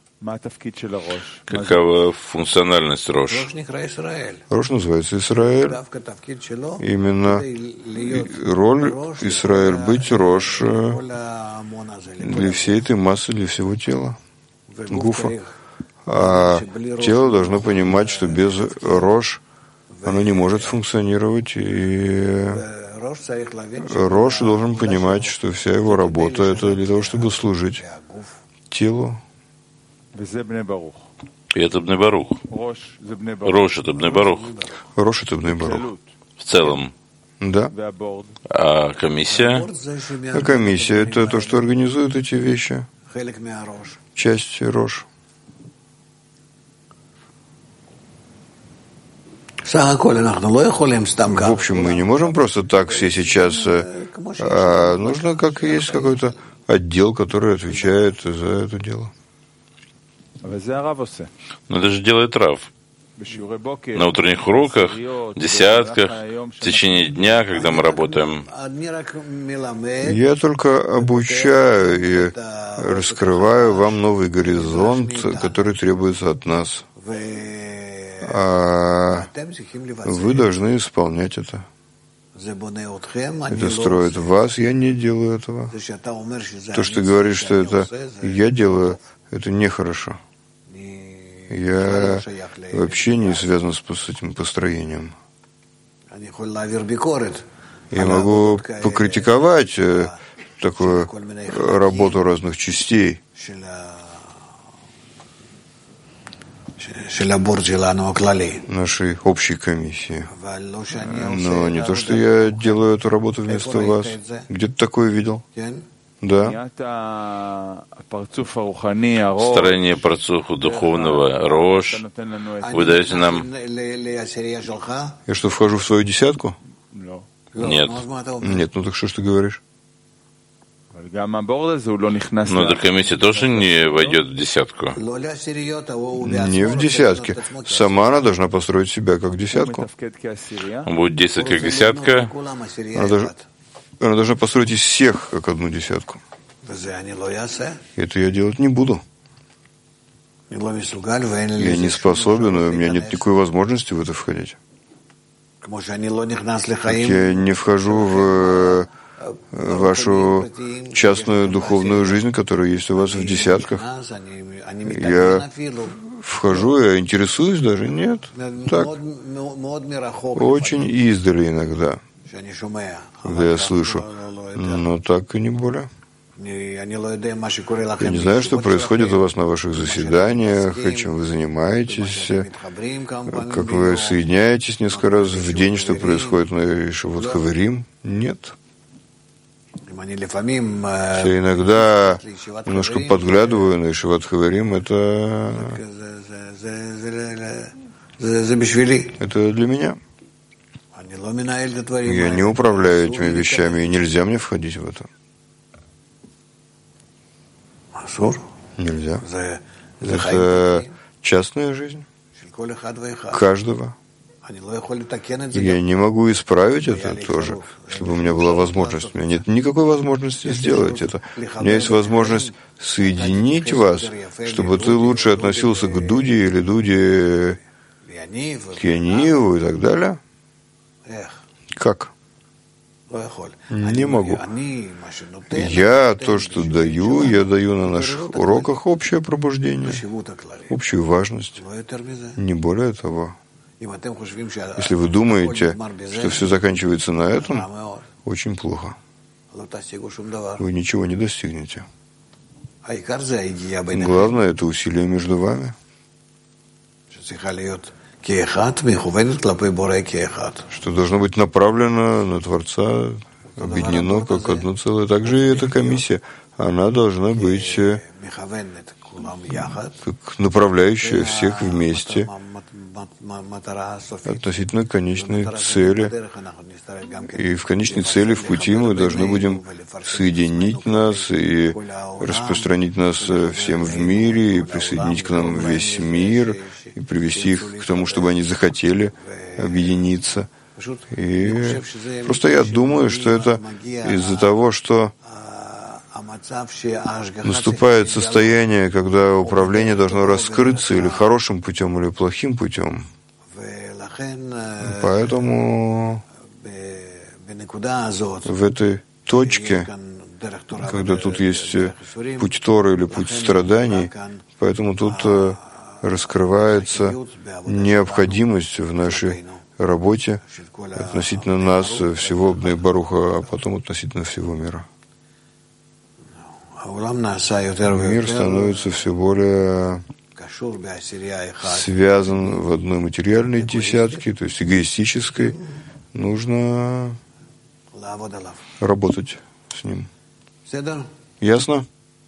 Какова функциональность Рош? Рош называется Израиль. Именно роль Израиль быть Рош для всей этой массы, для всего тела, Гуфа. А тело должно понимать, что без Рош оно не может функционировать, и Рош должен понимать, что вся его работа — это для того, чтобы служить телу. И это Бней Барух. Рош — это Бней Барух. Рош — это Бней Барух. В целом. Да. А комиссия? А комиссия — это то, что организует эти вещи. Часть Рош. В общем, мы не можем просто так все сейчас. А нужно, как есть какой-то отдел, который отвечает за это дело. Но это же делает Рав. На утренних уроках, десятках, в течение дня, когда мы работаем. Я только обучаю и раскрываю вам новый горизонт, который требуется от нас. А вы должны исполнять это. Это строит вас, я не делаю этого. То, что ты говоришь, что это я делаю, это нехорошо. Я вообще не связан с этим построением. Я могу покритиковать такую работу разных частей нашей общей комиссии. Но не то, что я делаю эту работу вместо вас. Где ты такое видел? Да. Строение парцуфа духовного Рош. Вы даете нам... Я что, вхожу в свою десятку? Нет. Нет, ну так что ж ты говоришь? Но эта комиссия тоже не войдет в десятку. Не в десятке. Сама она должна построить себя как десятку. Он будет действовать как десятка. Она должна, она должна построить из всех как одну десятку. Это я делать не буду. Я не способен, и у меня нет никакой возможности в это входить. Как я не вхожу в вашу частную духовную жизнь, которая есть у вас в десятках. Я вхожу, я интересуюсь даже, нет. Так, очень издали иногда, когда я слышу, но так и не более. Я не знаю, что происходит у вас на ваших заседаниях, чем вы занимаетесь, как вы соединяетесь несколько раз в день, что происходит на Ишивот Хаверим. Нет. Я иногда немножко подглядываю на Ишивот Хаверим, это... это для меня. Я не управляю этими вещами, и нельзя мне входить в это. Нельзя. Это частная жизнь каждого. Я не могу исправить это тоже, чтобы у меня была возможность. У меня нет никакой возможности сделать это. У меня есть возможность соединить вас, чтобы ты лучше относился к Дуде или Дуде к Яниеву и так далее. Как? Не могу. Я то, что даю, я даю на наших уроках общее пробуждение, общую важность, не более того. Если вы думаете, что все заканчивается на этом, очень плохо. Вы ничего не достигнете. Главное — это усилие между вами, что должно быть направлено на Творца, объединено как одно целое. Также и эта комиссия, она должна быть как направляющая всех вместе относительно конечной цели. И в конечной цели, в пути мы должны будем соединить нас и распространить нас всем в мире, и присоединить к нам весь мир, и привести их к тому, чтобы они захотели объединиться. И просто я думаю, что это из-за того, что наступает состояние, когда управление должно раскрыться или хорошим путем, или плохим путем. Поэтому в этой точке, когда тут есть путь Торы или путь страданий, поэтому тут раскрывается необходимость в нашей работе относительно нас, всего Бней Баруха, а потом относительно всего мира. Мир становится все более связан в одной материальной десятке, то есть эгоистической. Нужно работать с ним. Ясно?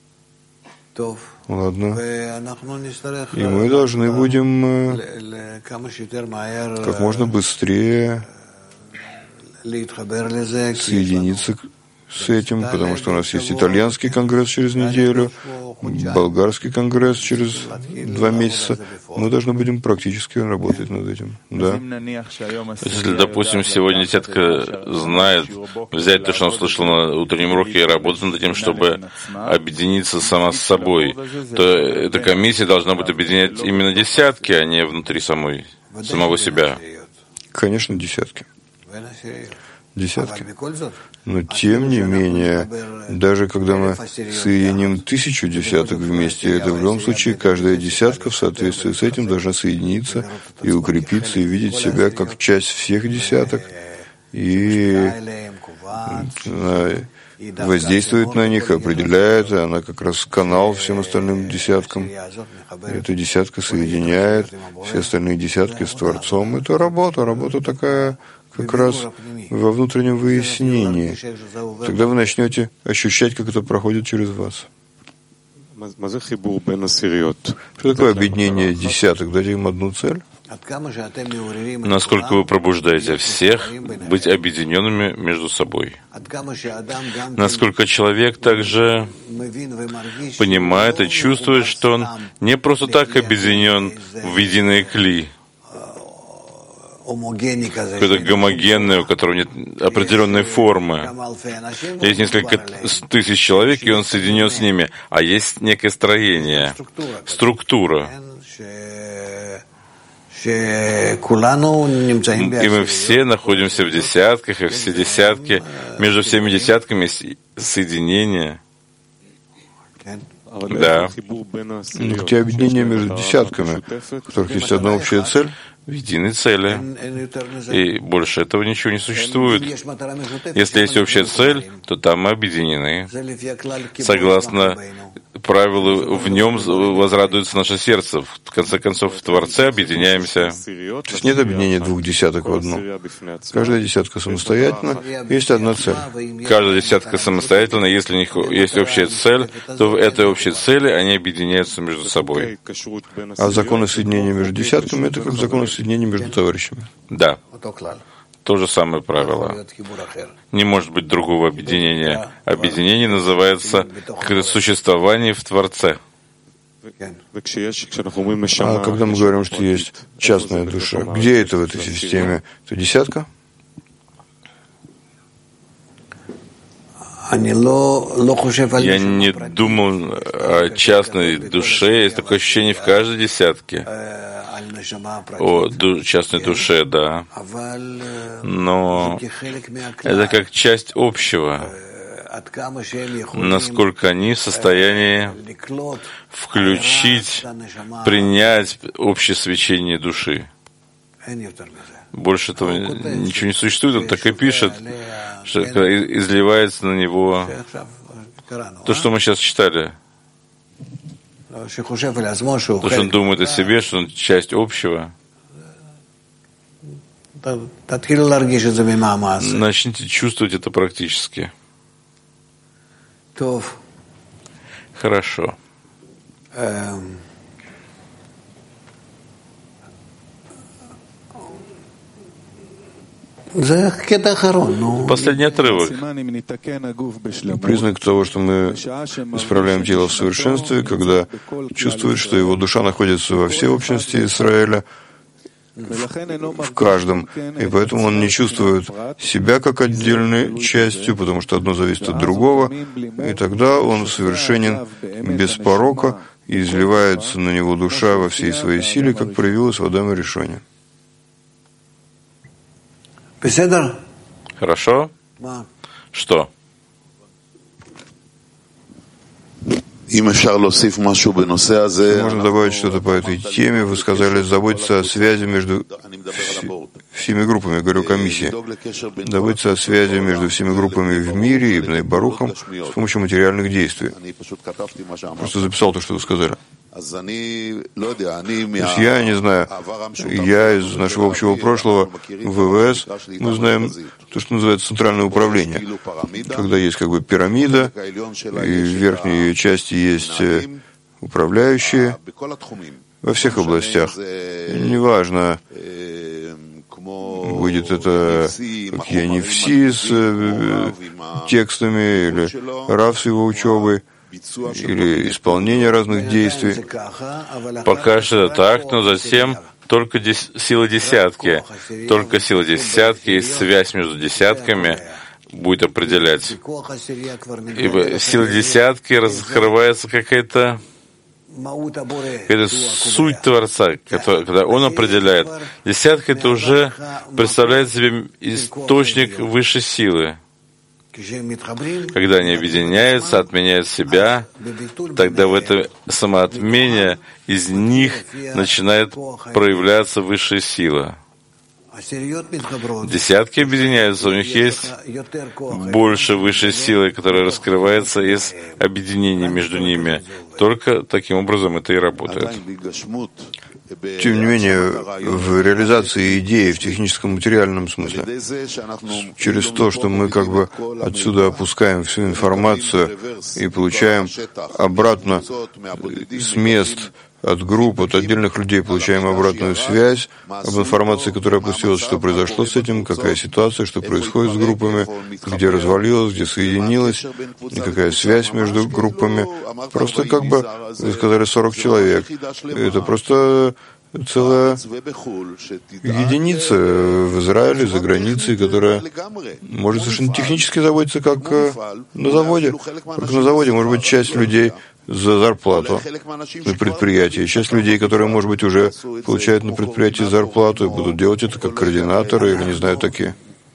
Ладно. И мы должны будем как можно быстрее соединиться с этим, потому что у нас есть итальянский конгресс через неделю, болгарский конгресс через два месяца. Мы должны будем практически работать над этим. Да. Если, допустим, сегодня десятка знает взять то, что он слышал на утреннем уроке, и работать над этим, чтобы объединиться сама с собой, то эта комиссия должна будет объединять именно десятки, а не внутри самой, самого себя. Конечно, десятки. Десятки. Но тем не менее, даже когда мы соединим тысячу десяток вместе, это в любом случае каждая десятка в соответствии с этим должна соединиться и укрепиться, и видеть себя как часть всех десяток, и воздействует на них, определяет, и она как раз канал всем остальным десяткам. И эта десятка соединяет все остальные десятки с Творцом. Это работа, работа такая как раз во внутреннем выяснении. Тогда вы начнете ощущать, как это проходит через вас. Что такое объединение десяток? Дать им одну цель? Насколько вы пробуждаете всех быть объединенными между собой. Насколько человек также понимает и чувствует, что он не просто так объединен в единое кли, какое-то гомогенное, у которого нет определенной формы. Есть несколько тысяч человек, и он соединен с ними, а есть некое строение, структура. И мы все находимся в десятках, и все десятки, между всеми десятками есть соединение. Да. Но где объединение между десятками, у которых есть одна общая цель? В единой цели. И больше этого ничего не существует. Если есть общая цель, то там мы объединены. Согласно правилу, в нем возрадуется наше сердце. В конце концов, в Творце объединяемся. То есть нет объединения двух десяток в одну. Каждая десятка самостоятельно, есть одна цель. Каждая десятка самостоятельно, если у них есть общая цель, то в этой общей цели они объединяются между собой. А законы соединения между десятками — это как законы соединения между товарищами. Да. То же самое правило. Не может быть другого объединения. Объединение называется как существование в Творце. А когда мы говорим, что есть частная душа, где это в этой системе? Это десятка? Я не думал о частной душе. Есть такое ощущение в каждой десятке. О ду- частной душе, да. Но это как часть общего. Насколько они в состоянии включить, принять общее свечение души. Больше этого ничего не существует. Он так и пишет, что изливается на него то, что мы сейчас читали. То, что он думает о себе, что он часть общего. Начните чувствовать это практически. Хорошо. Последний отрывок. Признак того, что мы исправляем тело в совершенстве, когда чувствует, что его душа находится во всей общности Израиля, в каждом, и поэтому он не чувствует себя как отдельной частью, потому что одно зависит от другого, и тогда он совершенен без порока, и изливается на него душа во всей своей силе, как проявилась в Адаме решение. Хорошо? Что? Если можно добавить что-то по этой теме, вы сказали заботиться о связи между всеми группами, я говорю комиссии, заботиться о связи между всеми группами в мире и Бней Барухом с помощью материальных действий. Просто записал то, что вы сказали. То есть я не знаю, я из нашего общего прошлого в ВВС, мы знаем то, что называется центральное управление, когда есть как бы пирамида, и в верхней части есть управляющие во всех областях. Неважно, будет это как я не все с текстами, или Рав с его учебой, или исполнение разных действий. Пока что это так, но затем только дес... сила десятки, только сила десятки и связь между десятками будет определять. Ибо сила десятки раскрывается какая-то это суть Творца, который, когда Он определяет. Десятка — это уже представляет себе источник высшей силы. Когда они объединяются, отменяют себя, тогда в этом самоотмене из них начинает проявляться высшая сила. Десятки объединяются, у них есть больше высшей силы, которая раскрывается из объединения между ними. Только таким образом это и работает. Тем не менее, в реализации идеи в техническом материальном смысле, через то, что мы как бы отсюда опускаем всю информацию и получаем обратно с мест, от групп, от отдельных людей получаем обратную связь об информации, которая опустилась, что произошло с этим, какая ситуация, что происходит с группами, где развалилось, где соединилось, и какая связь между группами. Просто как бы, вы сказали, сорок человек. Это просто целая единица в Израиле, за границей, которая может совершенно технически заботиться, как на заводе. Как на заводе может быть часть людей за зарплату на предприятии, часть людей, которые, может быть, уже получают на предприятии зарплату и будут делать это как координаторы или, не знаю, такие.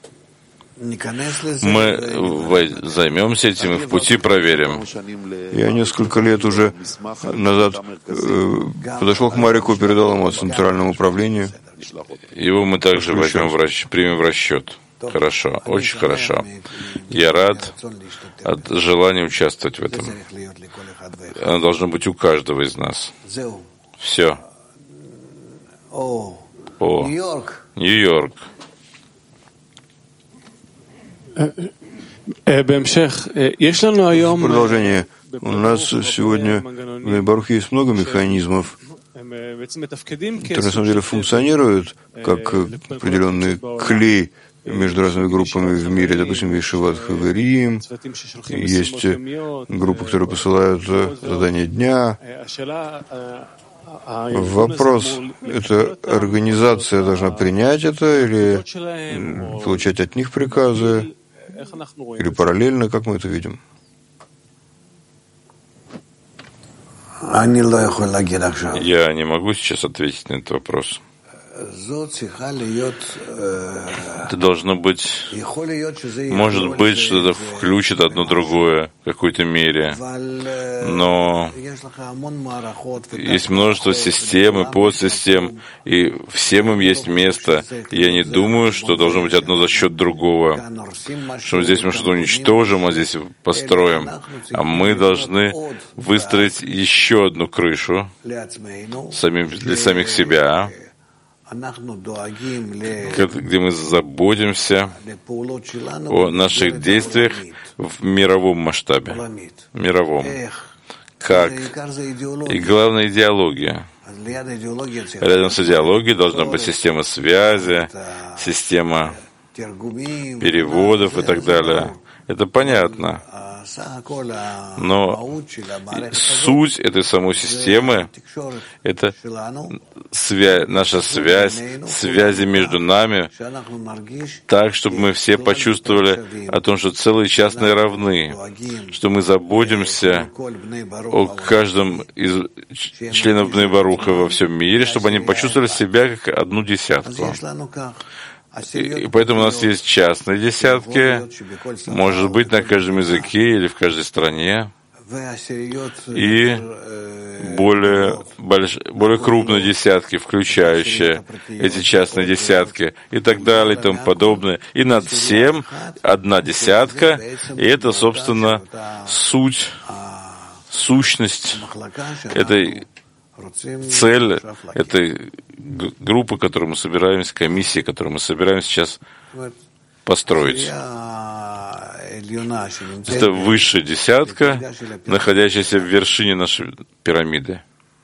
Мы займемся этим и в пути проверим. Я несколько лет уже назад э, подошел к Марику, передал ему от Центральному управлению. Его мы также возьмем в расчет, примем в расчет. Хорошо, очень хорошо. Я рад от желания участвовать в этом. Оно должно быть у каждого из нас. Все. О, Нью-Йорк. Продолжение. У нас сегодня в Барухе есть много механизмов, которые на самом деле функционируют как определенный клей между разными группами в мире, допустим, Ешиват Хаверим, есть группы, которые посылают задание дня. Вопрос, эта организация должна принять это или получать от них приказы, или параллельно, как мы это видим? Я не могу сейчас ответить на этот вопрос. Это должно быть, может быть, что это включит одно другое в какой-то мере, но есть множество систем и подсистем, и всем им есть место. Я не думаю, что должно быть одно за счет другого, что здесь мы что-то уничтожим, а здесь построим, а мы должны выстроить еще одну крышу самим, для самих себя, где мы заботимся о наших действиях в мировом масштабе, мировом. Как? И главная идеология. Рядом с идеологией должна быть система связи, система переводов и так далее. Это понятно. Но суть этой самой системы — это связь, наша связь, связи между нами, так, чтобы мы все почувствовали о том, что целые частные равны, что мы заботимся о каждом из членов Бней Баруха во всем мире, чтобы они почувствовали себя как одну десятку. И поэтому у нас есть частные десятки, может быть, на каждом языке или в каждой стране, и более, больш... более крупные десятки, включающие эти частные десятки, и так далее, и тому подобное. И над всем одна десятка, и это, собственно, суть, сущность этой цель этой группы, которую мы собираемся, комиссии, которую мы собираемся сейчас построить. Это высшая десятка, находящаяся в вершине нашей пирамиды.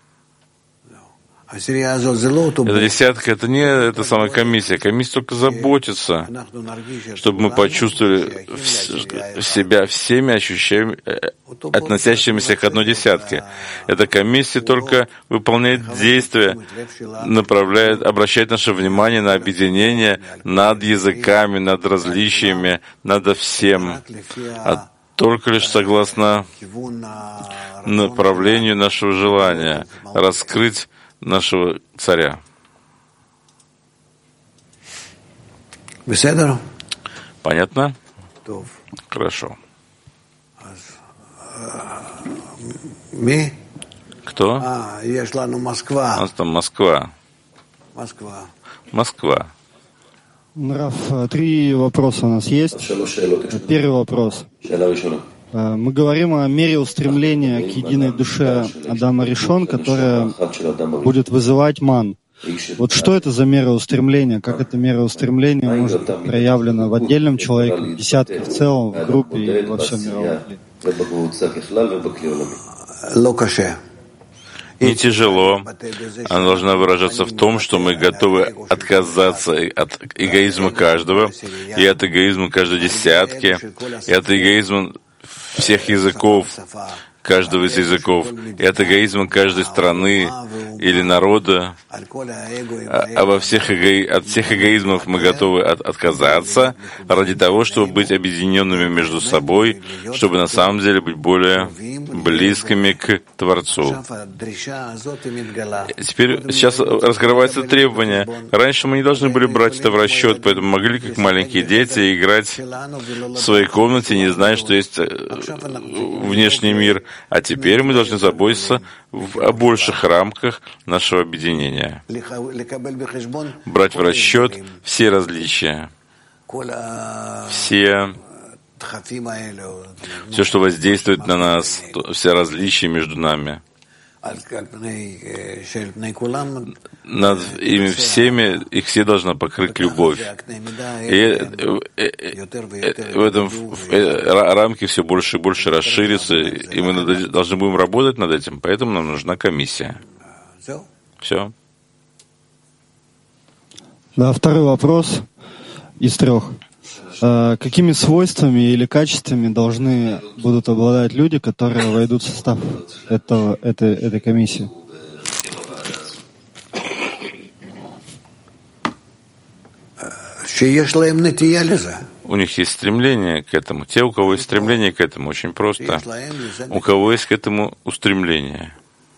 Эта десятка — это не эта самая комиссия. Комиссия только заботится, чтобы мы почувствовали в себя всеми ощущениями, относящимися к одной десятке. Эта комиссия только выполняет действия, направляет, обращает наше внимание на объединение над языками, над различиями, над всем. А только лишь согласно направлению нашего желания раскрыть нашего царя. Понятно? Хорошо. Кто? У нас там Москва. Москва. Раф, три вопроса у нас есть. Первый вопрос. Мы говорим о мере устремления к единой душе Адама Ришон, которая будет вызывать ман. Вот что это за мера устремления? Как эта мера устремления может быть проявлена в отдельном человеке, в десятке в целом, в группе и во всем мировом мире? Не тяжело. Она должна выражаться в том, что мы готовы отказаться от эгоизма каждого, и от эгоизма каждой десятки, и от эгоизма всех языков, каждого из языков, и от эгоизма каждой страны или народа, а, а во всех эго... от всех эгоизмов мы готовы от... отказаться ради того, чтобы быть объединенными между собой, чтобы на самом деле быть более близкими к Творцу. Теперь сейчас раскрывается требование. Раньше мы не должны были брать это в расчет, поэтому могли, как маленькие дети, играть в своей комнате, не зная, что есть внешний мир. А теперь мы должны заботиться о больших рамках нашего объединения. Брать в расчет все различия, все, все, что воздействует на нас, все различия между нами. Над ими всеми, их все должна покрыть любовь. И в этом рамки все больше и больше расширятся, и мы должны будем работать над этим, поэтому нам нужна комиссия. Все. Да, второй вопрос. из трех. Какими свойствами или качествами должны будут обладать люди, которые войдут в состав этого, этой, этой комиссии? У них есть стремление к этому. Те, у кого есть стремление к этому, очень просто. У кого есть к этому устремление.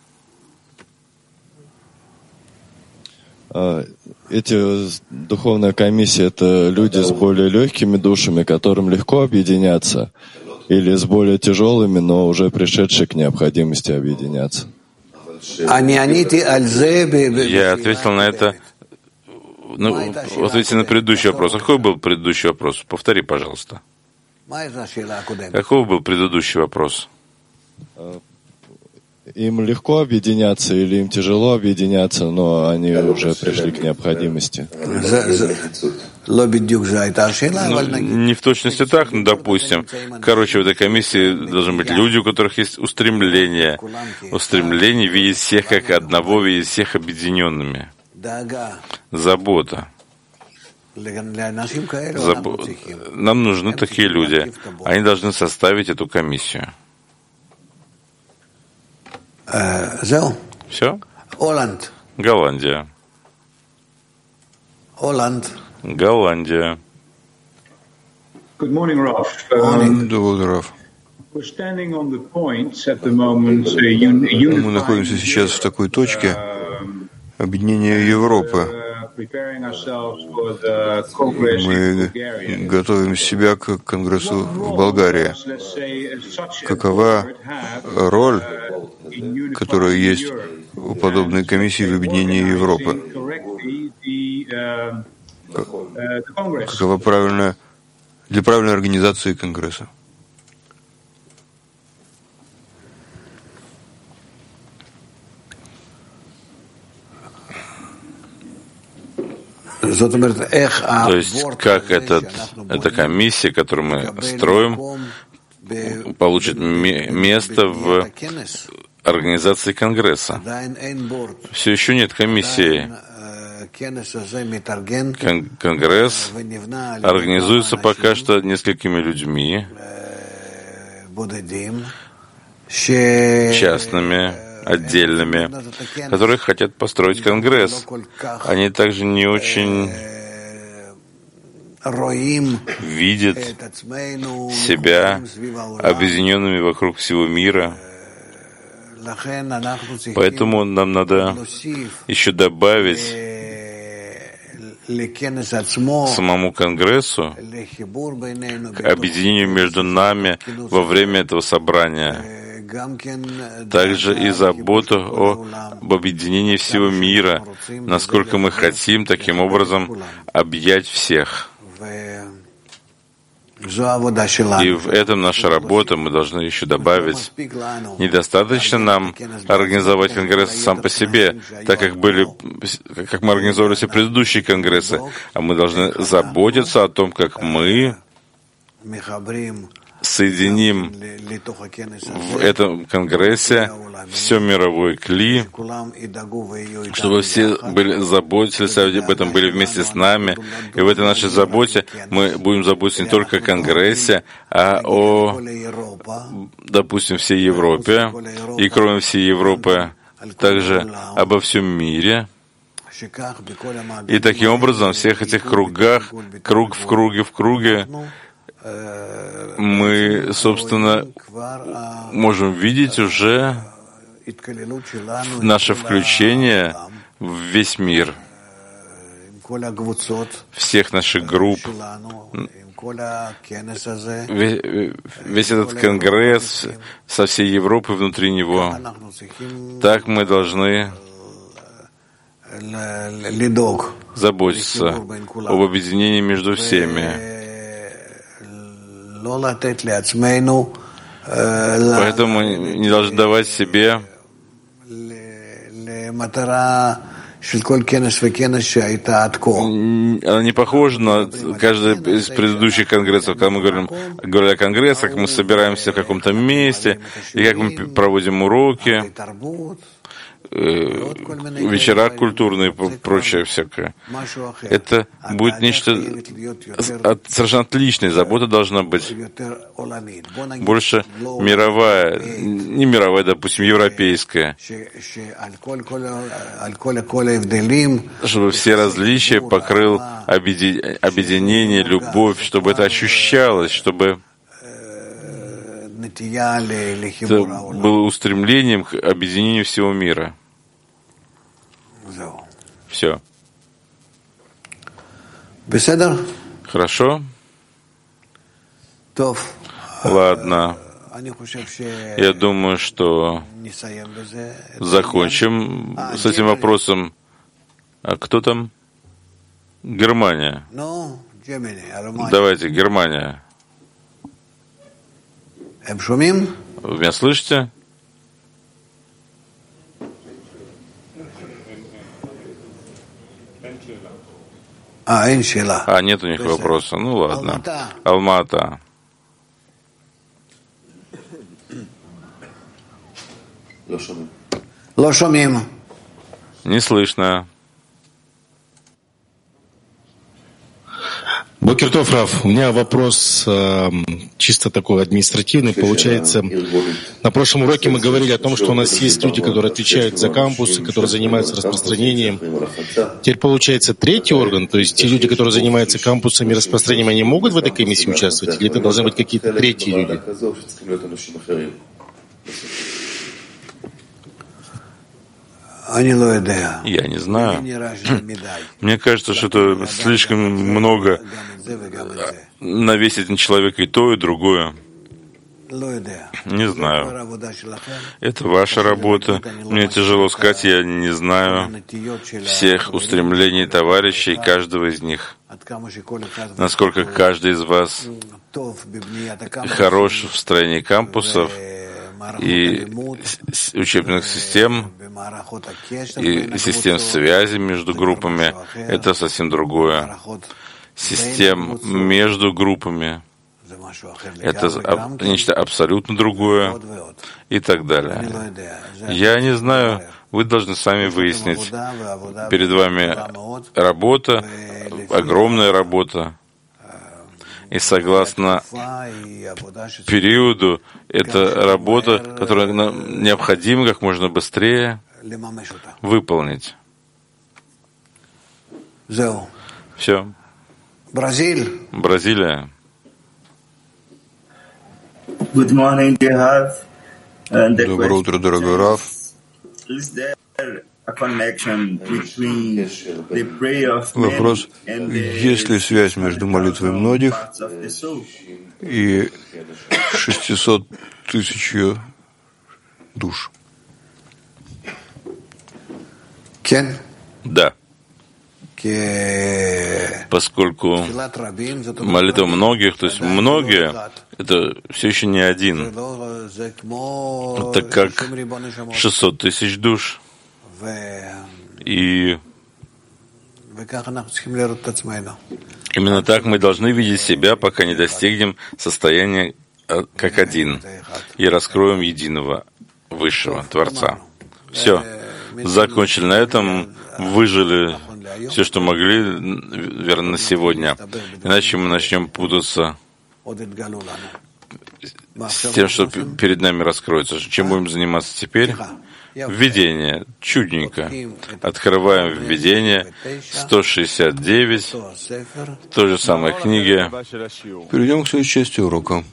Эти духовная комиссия — это люди с более легкими душами, которым легко объединяться, или с более тяжелыми, но уже пришедшие к необходимости объединяться? Я ответил на это. Ну, ответьте на предыдущий вопрос. Какой был предыдущий вопрос? Повтори, пожалуйста. Какой был предыдущий вопрос? Им легко объединяться или им тяжело объединяться, но они уже пришли к необходимости? Ну, не в точности так, но допустим. Короче, в этой комиссии должны быть люди, у которых есть устремление. Устремление видеть всех как одного, видеть всех объединенными. Забота. Забо... Нам нужны такие люди. Они должны составить эту комиссию. Все? Голландия. Голландия. Добрый Раф. Мы находимся сейчас в такой точке объединения Европы. Мы готовим себя к Конгрессу в Болгарии. Какова роль, которая есть у подобной комиссии в объединении Европы? Какова правильная для правильной организации Конгресса? То есть, как этот, эта комиссия, которую мы строим, получит место в организации Конгресса. Все еще нет комиссии. Кон- Конгресс организуется пока что несколькими людьми, частными, отдельными, которые хотят построить Конгресс. Они также не очень видят себя объединенными вокруг всего мира. Поэтому нам надо еще добавить самому Конгрессу к объединению между нами во время этого собрания, также и заботу о, об объединении всего мира, насколько мы хотим таким образом объять всех. И в этом наша работа, мы должны еще добавить. Недостаточно нам организовать Конгресс сам по себе, так как были, как мы организовали все предыдущие Конгрессы, а мы должны заботиться о том, как мы соединим в этом Конгрессе все мировое кли, чтобы все были, заботились об этом, были вместе с нами. И в этой нашей заботе мы будем заботиться не только о Конгрессе, а о, допустим, всей Европе, и кроме всей Европы, также обо всем мире. И таким образом, в всех этих кругах, круг в круге в круге, мы, собственно, можем видеть уже наше включение в весь мир, всех наших групп, весь, весь этот конгресс со всей Европы внутри него. Так мы должны заботиться об объединении между всеми. Поэтому мы не должны давать себе она не похожа на каждый из предыдущих конгрессов, когда мы говорим, говорили о конгрессах, мы собираемся в каком-то месте, и как мы проводим уроки. вечера культурные и прочее всякое. Это будет нечто совершенно отличное. Забота должна быть больше мировая, не мировая, допустим, европейская, чтобы все различия покрыл объединение, любовь, чтобы это ощущалось, чтобы это было устремлением к объединению всего мира. Все. Хорошо? Ладно. Я думаю, что закончим с этим вопросом. А кто там? Германия. Давайте, Германия. Вы меня слышите? А, нет у них вопроса. Ну ладно. Алма-Ата. Не слышно. Бокер тов, Рав. У меня вопрос э, чисто такой административный. Получается, на прошлом уроке мы говорили о том, что у нас есть люди, которые отвечают за кампусы, которые занимаются распространением. Теперь получается третий орган, то есть те люди, которые занимаются кампусами и распространением, они могут в этой комиссии участвовать? Или это должны быть какие-то третьи люди? Я не знаю. Мне кажется, что это слишком много навесить на человека и то, и другое. Не знаю. Это ваша работа. Мне тяжело сказать, я не знаю всех устремлений товарищей, каждого из них. Насколько каждый из вас хорош в строении кампусов и учебных систем, и систем связи между группами, это совсем другое. Систем между группами, это нечто абсолютно другое, и так далее. Я не знаю, вы должны сами выяснить. Перед вами работа, огромная работа, и согласно периоду, это работа, которая необходимо как можно быстрее выполнить. Все. Бразилия. Доброе утро, дорогой Рав. Вопрос, есть ли связь между молитвой многих и шестисот тысяч душ? Да. Поскольку молитва многих, то есть многие, это все еще не один. Это как шестьсот тысяч душ. И именно так мы должны видеть себя, пока не достигнем состояния как один и раскроем единого Высшего Творца. Все. Закончили на этом, выжили все, что могли, верно, на сегодня. Иначе мы начнем путаться с тем, что перед нами раскроется. Чем будем заниматься теперь? Введение. Чудненько. Открываем введение. сто шестьдесят девять. В той же самой книге. Перейдем к следующей части урока.